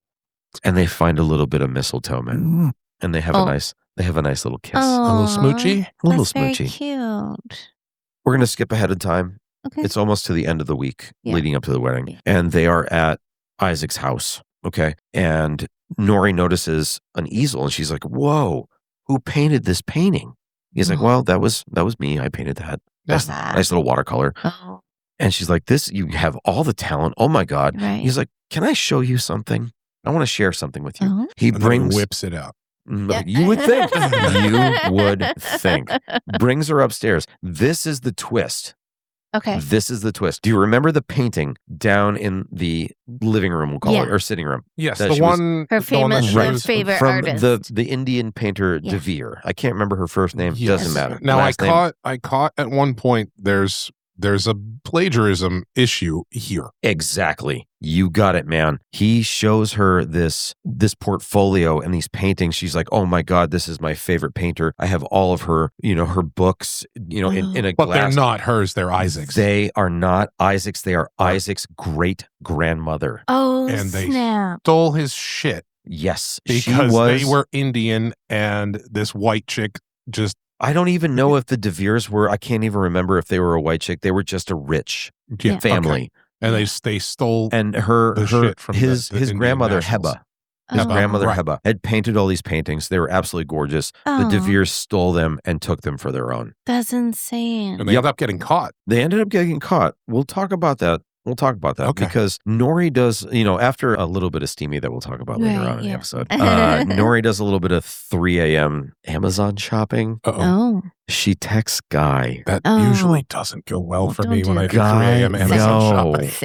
And they find a little bit of mistletoe, man. And they have Oh. a nice little kiss. A little Aw, smoochy. A little that's very smoochy. cute. We're gonna skip ahead of time. Okay. It's almost to the end of the week Yeah. leading up to the wedding. Yeah. And they are at Isaac's house. Okay. And Nori notices an easel and she's like, whoa, who painted this painting? He's like, Oh. well, that was me. I painted that. Nice, Ah. nice little watercolor. Oh, And she's like, you have all the talent. Oh my God. right. He's like, can I show you something? I want to share something with you. Oh. He And then brings, whips it out. you would think, you would think, brings her upstairs. This is the twist. Okay. This is the twist. Do you remember the painting down in the living room, we'll call Yeah. it, or sitting room? Yes, That the she was- one. Her the one that famous- she her was- favorite From artist. the Indian painter Yeah. De Vere. I can't remember her first name. Yes. Doesn't matter. Now Last name. I caught at one point there's a plagiarism issue here. Exactly. You got it, man. He shows her this portfolio and these paintings. She's like, "Oh my God, this is my favorite painter. I have all of her, her books, in a But they're glass." not hers, they're Isaac's. They are not Isaac's. They are Isaac's great grandmother. Oh, And they snap. stole his shit Yes, because she was. they were Indian and this white chick just I don't even know if the De Veres were. I can't even remember if they were a white chick. They were just a rich Yeah. family, And they stole and The her shit from his the Indian grandmother nationals. Heba. His Oh. grandmother Right. Heba had painted all these paintings. They were absolutely gorgeous. The De Oh, Veres stole them and took them for their own. that's insane. and they ended up getting caught. They ended up getting caught. We'll talk about that. Okay. Because Nori does, after a little bit of steamy that we'll talk about later Right, on in the yeah. episode, Nori does a little bit of 3 a.m. Amazon shopping. Uh-oh. Oh, She texts Guy. That Oh. usually doesn't go well for Don't me do when I that. do 3 a.m. Guy, Amazon no. shopping.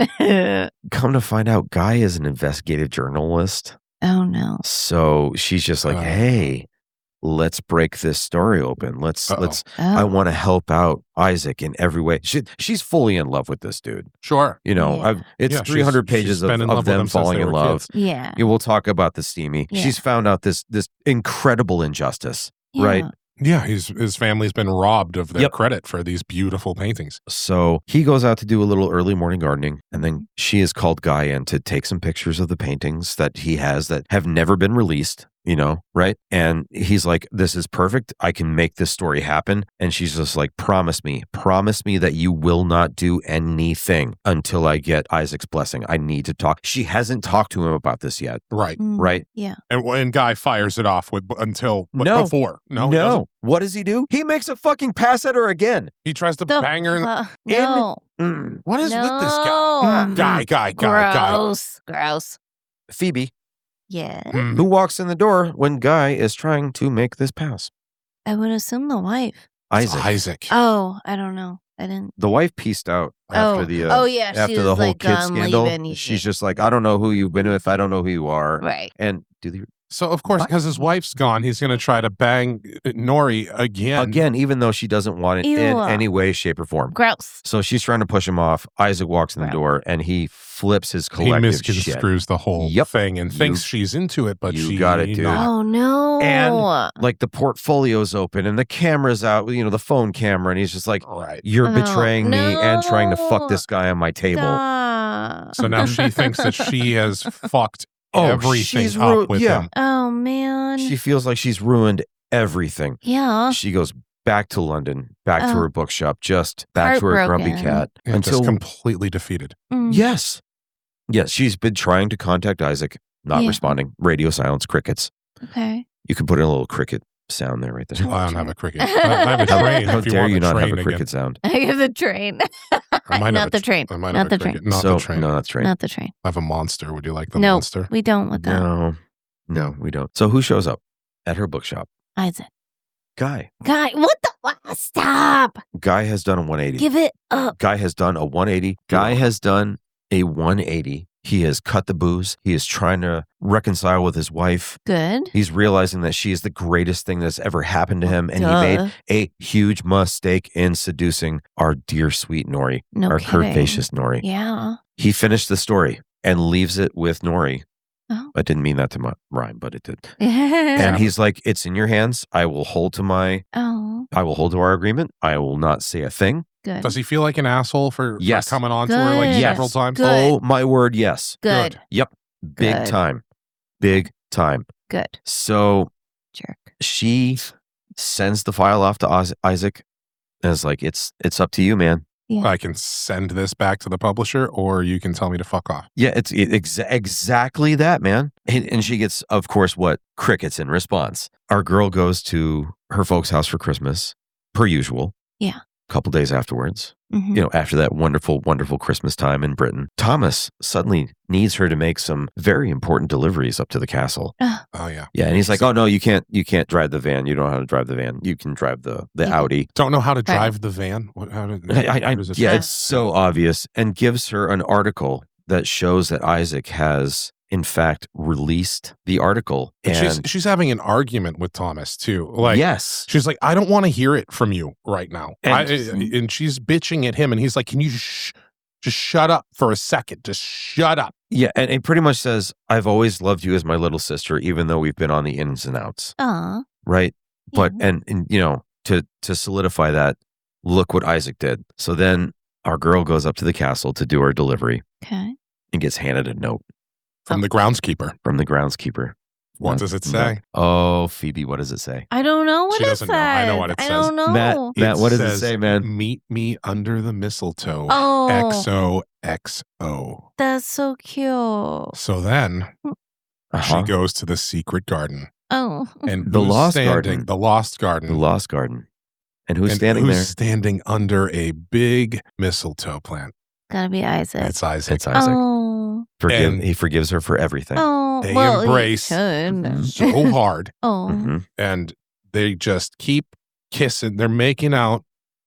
same. Come to find out, Guy is an investigative journalist. Oh no. So she's just like, Oh. hey, let's break this story open. Let's Uh-oh. I Oh. want to help out Isaac in every way. She's fully in love with this dude. Sure. Yeah. It's Yeah, she's- 300 she's pages been in love of with them him since falling they in were love. kids. Yeah. Yeah, we'll talk about the steamy. Yeah. She's found out this incredible injustice. Right. Yeah. Yeah, his family's been robbed of their Yep. credit for these beautiful paintings. So he goes out to do a little early morning gardening, and then she has called Guy in to take some pictures of the paintings that he has that have never been released. right? And he's like, this is perfect. I can make this story happen. And she's just like, promise me that you will not do anything until I get Isaac's blessing. I need to talk. She hasn't talked to him about this yet, Right. right? Yeah. And Guy fires it off with before. No, he doesn't. No. What does he do? He makes a fucking pass at her again. He tries to bang her. No. What is with this No. guy? Guy. Gross. Phoebe, Yeah. who walks in the door when Guy is trying to make this pass? I would assume the wife. Isaac. Oh, I don't know. I didn't. The wife pieced out after the yeah. after she the was whole like, kid scandal. leaving. She's just like, I don't know who you've been with. I don't know who you are. Right. And So, of course, because his wife's gone, he's going to try to bang Nori again. even though she doesn't want it in Ew. any way, shape, or form. Gross. So she's trying to push him off. Isaac walks in the Right. door and he flips his He collective shit. misconstrues the whole Yep. thing and thinks she's into it, but you she got it, dude. not. Oh no. And like the portfolio's open and the camera's out, the phone camera, and he's just like, Right. you're Oh, betraying me and trying to fuck no. this guy on my table. Stop. So now she thinks that she has fucked Oh, everything she's up with yeah. him. Oh man. She feels like she's ruined everything. Yeah. She goes back to London, back to Oh. her bookshop, just back to her grumpy Heartbroken. cat. And just Until completely defeated. Mm. Yes, she's been trying to contact Isaac, not Yeah. responding. Radio silence, crickets. Okay. You can put in a little cricket sound there, right there. I don't have a cricket. I have a train. How if you dare want you the not have train a again. cricket sound? I have the train. I might have Not a the tr- train. I might Not have the a train. cricket. Not So the train. no, that's right. Not the train. I have a monster. Would you like the No. monster? We don't with that. No, we don't. So who shows up at her bookshop? Isaac. Guy. Guy, what the? Stop. Guy has done a 180. Give it up. Guy has done a 180. Guy has done a 180. He has cut the booze. He is trying to reconcile with his wife. Good. He's realizing that she is the greatest thing that's ever happened to him. And he made a huge mistake in seducing our dear sweet Nori, No our kidding. curvaceous Nori. Yeah. He finished the story and leaves it with Nori. Oh. I didn't mean that to rhyme, but it did. and And he's like, it's in your hands. I will hold to our agreement. I will not say a thing. Good. Does he feel like an asshole for Yes. coming on to her like Good. several times? Good. Oh, my word. Yes. Good. Yep. Big Good. time. Big time. Good. So Jerk. she sends the file off to Isaac and is like, it's up to you, man. I can send this back to the publisher, or you can tell me to fuck off. Yeah, it's exactly that, man. And she gets, of course, what? Crickets in response. Our girl goes to her folks' house for Christmas, per usual. Yeah. A couple days afterwards, Mhm. after that wonderful, wonderful Christmas time in Britain, Thomas suddenly needs her to make some very important deliveries up to the castle. Oh yeah. Yeah, and he's like, "Oh no, you can't drive the van. You don't know how to drive the van. You can drive the Yeah. Audi." Don't know how to drive the van. How does it Yeah, drive? it's so obvious, and gives her an article that shows that Isaac has, in fact, released the article. And And she's having an argument with Thomas too. Like, yes, she's like, I don't want to hear it from you right now. And- And she's bitching at him, and he's like, can you just shut up for a second? Just shut up. yeah, and it pretty much says, "I've always loved you as my little sister, even though we've been on the ins and outs." Aw. Right? But Yeah. and to solidify that, look what Isaac did. So then our girl goes up to the castle to do her delivery Okay. and gets handed a note From the groundskeeper. from the groundskeeper. What No- does it no. say? Oh, Phoebe, what does it say? I don't know what She it doesn't says. know. I know what it I says. don't know. Matt, what does it says, say, man? Meet me under the mistletoe. Oh. XOXO. That's so cute. So then Uh-huh. she goes to the secret garden. Oh. And The who's Lost standing? Garden. The Lost Garden. The Lost Garden. And who's And standing who's there? standing under a big mistletoe plant? Gotta be Isaac. It's Isaac. It's Isaac. Oh. And- He forgives her for everything. Oh. They well, he embrace should. so hard, Oh. Mhm. and they just keep kissing. They're making out,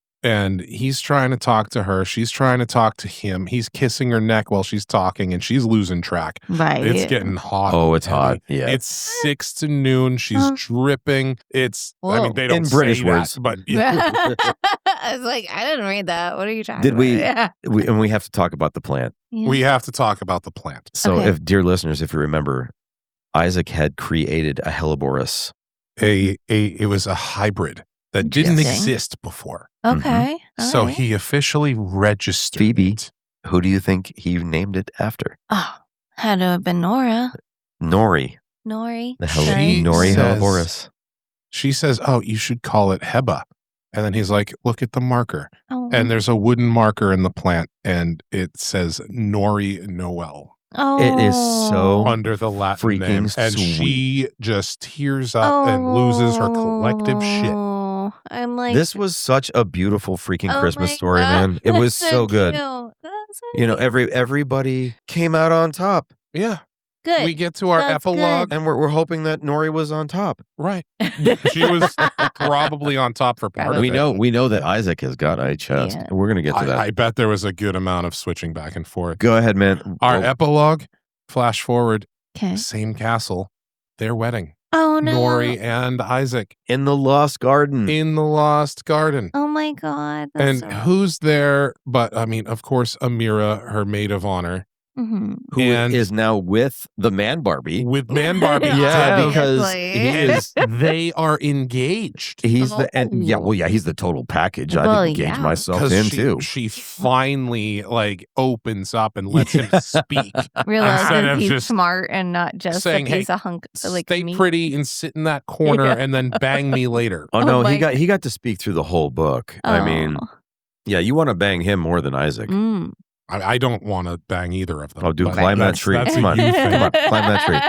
and he's trying to talk to her. She's trying to talk to him. He's kissing her neck while she's talking, and she's losing track. Right. It's getting hot. Oh, it's and hot. Yeah. It's 6 to noon. She's Huh. dripping. It's, I Whoa. mean, they don't In say British that, words. but I was like, I didn't read that. What are you talking Did about? we- Yeah. And we have to talk about the plant. Yeah. we have to talk about the plant. So, Okay. if dear listeners, if you remember, Isaac had created a Helleborus. It was a hybrid that didn't Interesting. exist before. Okay. all So right. he officially registered Phoebe. it. Who do you think he named it after? Oh, had to have been Nora. Nori. Nori. The Sure. Nori says- Helleboris. She says, "Oh, you should call it Heba." And then he's like, "Look at the marker." Oh. And there's a wooden marker in the plant, and it says Nori Noel It is so under the Latin freaking name. And sweet. she just tears up and loses her collective shit. Oh, I'm like, This was such a beautiful freaking oh Christmas my story, God, man. It was that's so good. cute. That's so You know, cute. everybody came out on top, Yeah. Good. We get to our That's epilogue. and we're hoping that Nori was on top. Right. She was probably on top for part of We it. we know that Isaac has got a chest. Yeah. We're gonna get to that. I bet there was a good amount of switching back and forth. Go ahead, man. Our Oh, epilogue, flash forward, Okay. same castle, their wedding. Oh no. Nori and Isaac in the Lost Garden. in the Lost Garden. Oh my God. That's And so... who's there? But I mean, of course, Amira, her maid of honor, Mhm. Who and- is now with the man Barbie. with Man Barbie. Yeah, too. because Obviously. he is they are engaged. he's the and yeah, Oh. well, yeah, he's the total package. I Well, didn't gauge yeah. myself in too. she finally like opens up and lets him speak. Realize Instead that of he's just smart and not just saying, a piece of hunk like Stay meat. pretty and sit in that corner Yeah. and then bang me later. Oh Oh no, my he got to speak through the whole book. I mean, Oh. yeah, you want to bang him more than Isaac. Mm. I don't want to bang either of them. Oh, dude, but climb that that's- tree. That's Come a on. you thing. Come on, climb that tree.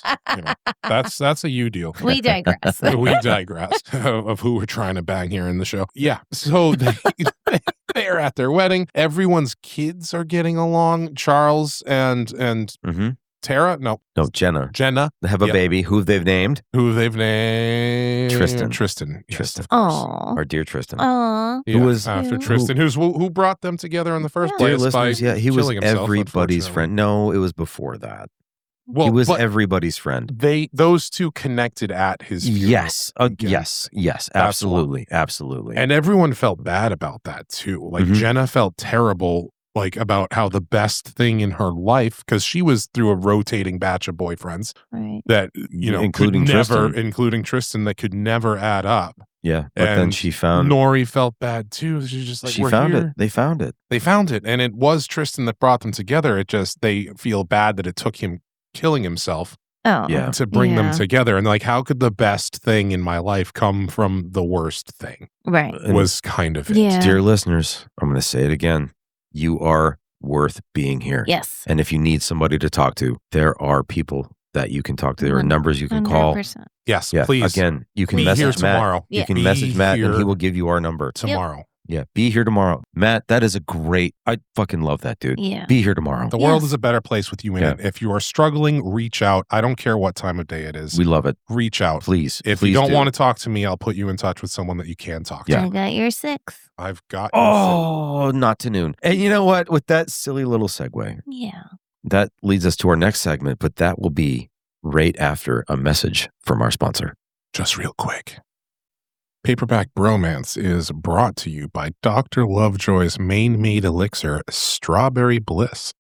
That's a you deal. We digress. We digress of who we're trying to bang here in the show. Yeah. So they're at their wedding. Everyone's kids are getting along. Charles and Mm-hmm. Tara, no, Jenna. Jenna, They have a Yep. baby who they've named who they've named Tristan. Tristan. Yes, Tristan. of course. Oh. our dear Tristan. Aw. Yeah, Who was- after Who- Tristan, who brought them together in the first Yeah. Dear place by listeners, yeah, he was killing himself, everybody's unfortunately. friend. No, it was before that. Well, he was but everybody's friend. those two connected at his funeral. Yes. Again. Yes. Yes. That's Absolutely. Absolutely. And everyone felt bad about that too. Like Mhm. Jenna felt terrible, like about how the best thing in her life, because she was through a rotating batch of boyfriends Right. that Including could never, Tristan. including Tristan, that could never add up. yeah. But then and she found Nori felt bad too. She's just like, she we're found here. it. They found it. They found it, and it was Tristan that brought them together. It just they feel bad that it took him killing himself Oh. Yeah. to bring them Yeah. together. And like, how could the best thing in my life come from the worst thing? Right. And Was kind of it. Yeah. dear listeners, I'm going to say it again. You are worth being here. Yes. And if you need somebody to talk to, there are people that you can talk to. There are numbers you can call. 100%. Yes, Yeah. please. Again, you can be here message Matt. tomorrow. You Yeah. can Be message Matt and he here will give you our number. Tomorrow. Yeah. Be here tomorrow. Matt, that is a great, I fucking love that, dude. Yeah. Be here tomorrow. The world Yes. is a better place with you in Yeah. it. If you are struggling, reach out. I don't care what time of day it is. We love it. Reach out. Please. If please you don't do. want to talk to me, I'll put you in touch with someone that you can talk to. Yeah. I got your 6. I've got Oh, not to noon. And you know what? With that silly little segue, Yeah. that leads us to our next segment, but that will be right after a message from our sponsor. just real quick. Paperback Bromance is brought to you by Dr. Lovejoy's Maine Made Elixir, Strawberry Bliss.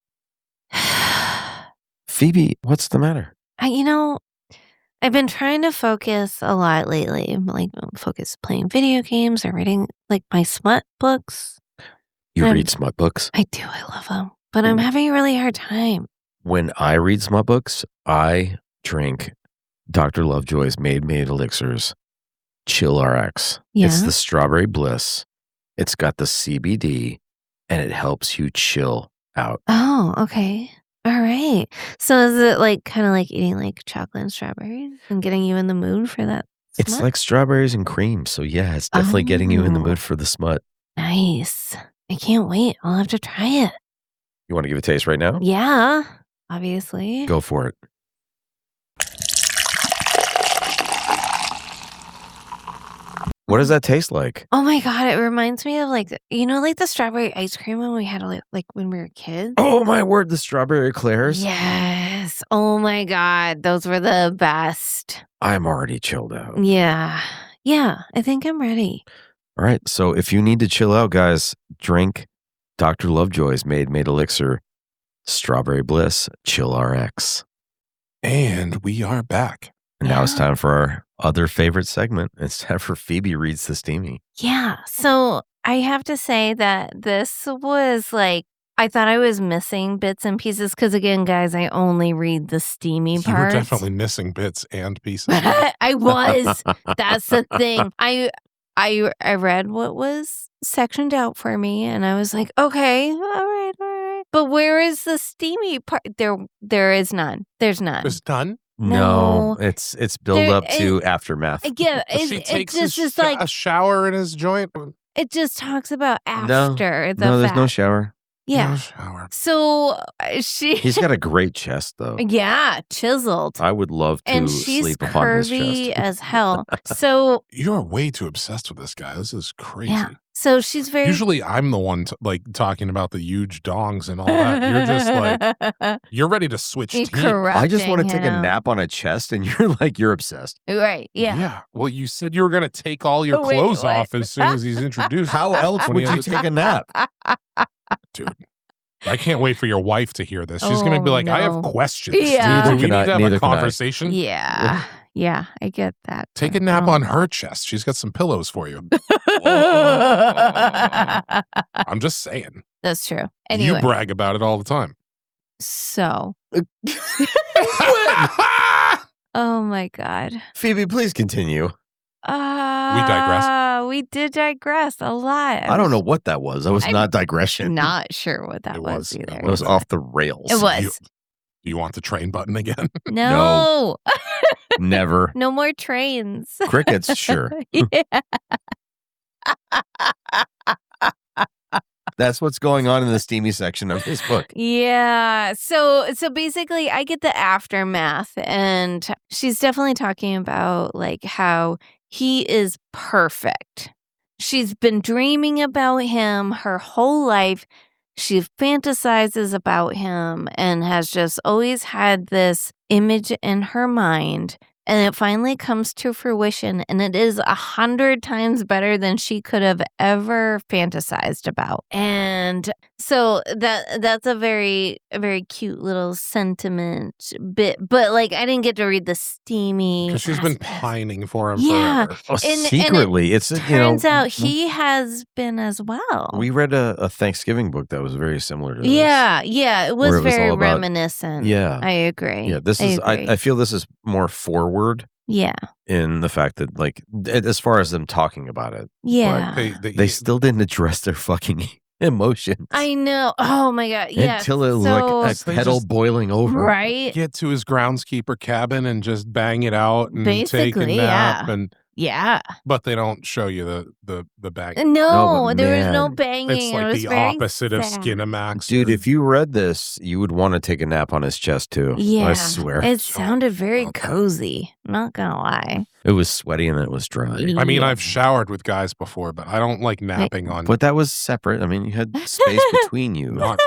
Phoebe, what's the matter? I've been trying to focus a lot lately. Like focus playing video games or reading like my smut books. You I'm- read smut books? I do. I love them. But I'm having a really hard time. When I read smut books, I drink Dr. Lovejoy's Made Elixirs Chill RX. Yeah. It's the Strawberry Bliss. It's got the CBD and it helps you chill out. Oh, okay. All right. So is it like kind of like eating like chocolate and strawberries and getting you in the mood for that? It's smut? like strawberries and cream. So yeah, it's definitely getting you in the Oh. mood for the smut. Nice. I can't wait. I'll have to try it. You want to give it a taste right now? Yeah, obviously. Go for it. What does that taste like? Oh my God. It reminds me of like, like the strawberry ice cream when we had like when we were kids. Oh my word, the strawberry eclairs. Yes. Oh my God. Those were the best. I'm already chilled out. Yeah. Yeah. I think I'm ready. All right. So if you need to chill out, guys, drink Dr. Lovejoy's Made Elixir Strawberry Bliss Chill RX. And we are back. And now it's Yeah. time for our other favorite segment. It's time for Phoebe Reads the Steamy. Yeah. So I have to say that this was like, I thought I was missing bits and pieces because, again, guys, I only read the steamy You parts. were definitely missing bits and pieces. I was. That's the thing. I read what was sectioned out for me, and I was like, okay, all right. But where is the steamy part? There is none. There's none. There's none. No, No. it's build There- up to aftermath. Yeah, She it takes just his is like a shower in his joint. it just talks about No. after the No, there's fact. no shower. Yeah. No shower. So she. He's got a great chest, though. Yeah, chiseled. I would love to And she's sleep upon his curvy chest. as hell. So You're way too obsessed with this guy. This is crazy. yeah. So she's very Usually I'm the one talking about the huge dongs and all that. You're just like, you're ready to switch teams. corrupting I just want to take a him. nap on a chest, and you're like, you're obsessed. Right. Yeah. Well, you said you were going to take all your Oh, wait, clothes what? off as soon as he's introduced. How else When would he you has a- take a nap? Dude, I can't wait for your wife to hear this. She's going to be Oh, like, I have no. questions. Yeah. Do Neither we can need I- to have neither a can I. conversation? Yeah. Yeah. I get that. Take a but nap no. on her chest. She's got some pillows for you. I'm just saying. That's true. Anyway, You brag about it all the time. so oh my god. Phoebe, please continue. digress. We did digress a lot. I don't know what that was. That was I'm not digression. Not sure what that It was was. either. It was off the rails. It was. You- Do you want the train button again? No. Never. No more trains. Crickets, sure. Yeah. That's what's going on in the steamy section of this book. Yeah. So basically I get the aftermath, and she's definitely talking about like how he is perfect. She's been dreaming about him her whole life. She fantasizes about him and has just always had this image in her mind. And it finally comes to fruition, and it is 100 times better than she could have ever fantasized about. And so that's a very cute little sentiment bit. But like, I didn't get to read the steamy. Because she's been aspects. pining for him Yeah. forever. Oh, And it secretly, it's Turns out he has been as well. We read a Thanksgiving book that was very similar to this. Yeah, it was Where it was very all about- reminiscent. Yeah. I agree. Yeah, this is. agree. I feel this is more forward yeah, in the fact that, like, as far as them talking about it, yeah. They still didn't address their fucking emotions. I know. Oh my god. Yeah. Until it looked like They a kettle just- boiling over. right. get to his groundskeeper cabin and just bang it out and take a Basically, nap. yeah. Yeah. But they don't show you the bag. No, but there was no man, banging. It's it like was the very opposite of sad. Skinamax. Dude, if you read this, you would want to take a nap on his chest too. Yeah, I swear. it sounded very okay. cozy. Not gonna lie. It was sweaty and it was dry. I mean, Yeah. I've showered with guys before, but I don't like napping on. But that was separate. I mean, you had space between you. Not-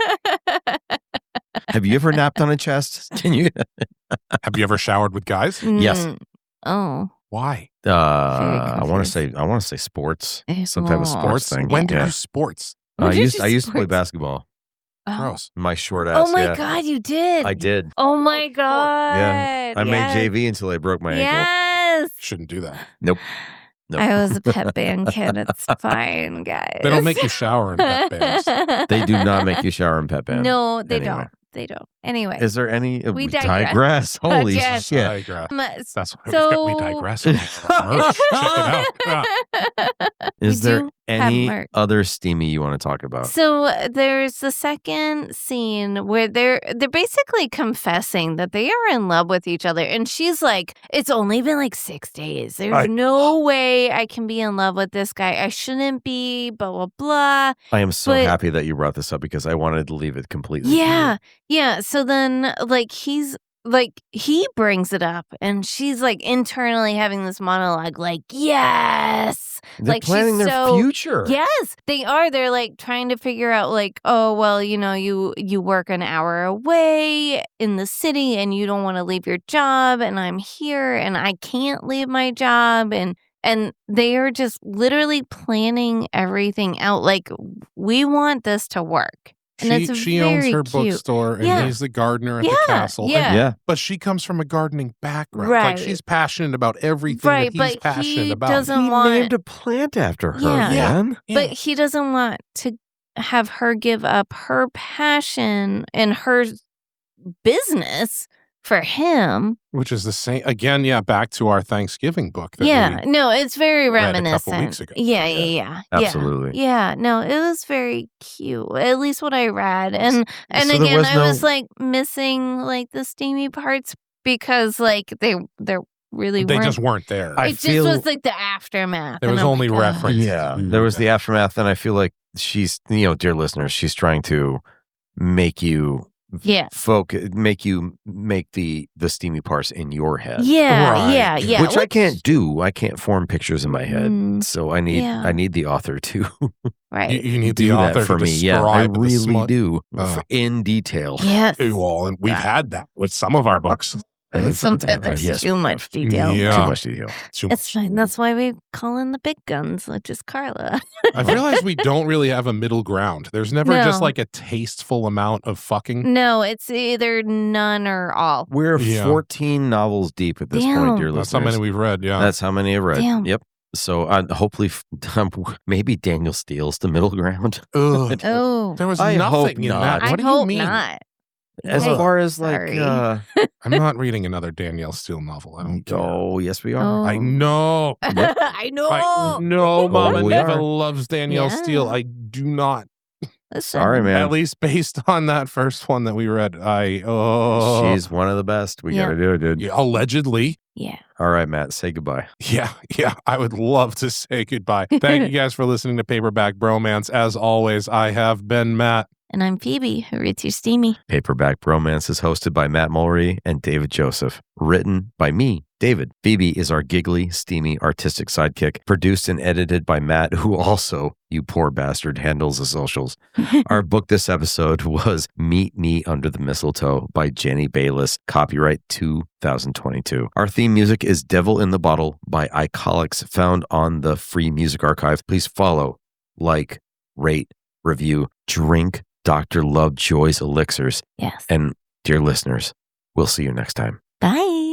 Have you ever napped on a chest? Can you? Have you ever showered with guys? Yes. Oh. Why? I want to confused. say sports. Eh, Some type of oh. sports thing. When do Yeah. you do sports? When I did used you I used to play sports? basketball. Oh. Gross. My short ass. Oh my yeah. god, you did. I did. Oh my god. I made Yes. JV until I broke my ankle. Yes. Shouldn't do that. Nope. I was a pep band kid. It's fine, guys. They don't make you shower in pep bands. They do not make you shower in pep band. No, they Anyway. don't. They don't. Anyway. Is there any? We digress. digress. Holy Digress. shit! Digress. That's why So- we digress. Merch. Check it out. Yeah. Is We there do have any merch. other steamy you want to talk about? So there's the second scene where they're basically confessing that they are in love with each other, and she's like, "It's only been like 6 days. There's no way I can be in love with this guy. I shouldn't be." Blah blah blah. I am so but- happy that you brought this up because I wanted to leave it completely. Yeah, yeah. So then, like, he brings it up, and she's like internally having this monologue, like, "Yes." They're Like, she's planning their so- future. Yes, they are. They're like trying to figure out like, oh, well, you know, you work an hour away in the city and you don't want to leave your job, and I'm here and I can't leave my job, and they are just literally planning everything out. Like, we want this to work. And it's She owns very her cute. bookstore, and Yeah. he's the gardener at the Yeah, castle. And- yeah. Yeah. but she comes from a gardening background. Right. Like, she's passionate about everything Right, that he's but passionate he about. doesn't He want- named a plant after her, Yeah. man. Yeah. But he doesn't want to have her give up her passion and her business for him. Which is the same again, back to our Thanksgiving book. No, it's very read a reminiscent. couple weeks ago. Yeah. Absolutely. Yeah, no, it was very cute. At least what I read. And So there again, was I was like missing like the steamy parts because like they really They weren't. just weren't there. I It just feel- was like the aftermath. There and was I'm only like, "Ugh." reference. Yeah, there was the aftermath, and I feel like she's, dear listeners, she's trying to make you Yeah. make the steamy parts in your head. Yeah, Right. yeah. Which I can't do. I can't form pictures in my head. Mm, So I need yeah. I need the author to right. You need do the that author for to me. describe Yeah, I the really smut. do Oh. in detail. Yes. Well, and we've had that with some of our books. Sometimes there's Yes, too much detail. Yeah. Too much detail. Too It's much. fine. That's why we call in the big guns, which is Carla. I've realized we don't really have a middle ground. There's never just No. like a tasteful amount of fucking. No, it's either none or all. We're Yeah. 14 novels deep at this Damn. point, dear That's how listeners. many we've read. Yeah. That's how many I've read. Damn. Yep. So hopefully, maybe Daniel Steele's the middle ground. Ugh. Oh, There was I hope nothing in not. that. I What do hope you mean? not. As Hey, far as like, sorry. I'm not reading another Danielle Steele novel. I don't care. oh yes, we are. Oh. I know. I know. I know, Mama we Neva are. loves Danielle Yeah. Steele. I do not. Listen, Sorry, man. At least based on that first one that we read. She's one of the best. We Yeah. got to do it, dude. Yeah, allegedly. Yeah. All right, Matt, say goodbye. Yeah. I would love to say goodbye. Thank you guys for listening to Paperback Bromance. As always, I have been Matt. And I'm Phoebe, who reads you steamy. Paperback Bromance is hosted by Matt Mulry and David Joseph. Written by me, David. Phoebe is our giggly, steamy, artistic sidekick. Produced and edited by Matt, who also, you poor bastard, handles the socials. Our book this episode was Meet Me Under the Mistletoe by Jenny Bayliss, copyright 2022. Our theme music is Devil in the Bottle by Icolics, found on the Free Music Archive. Please follow, like, rate, review, drink Dr. Lovejoy's elixirs. Yes. And dear listeners, we'll see you next time. Bye.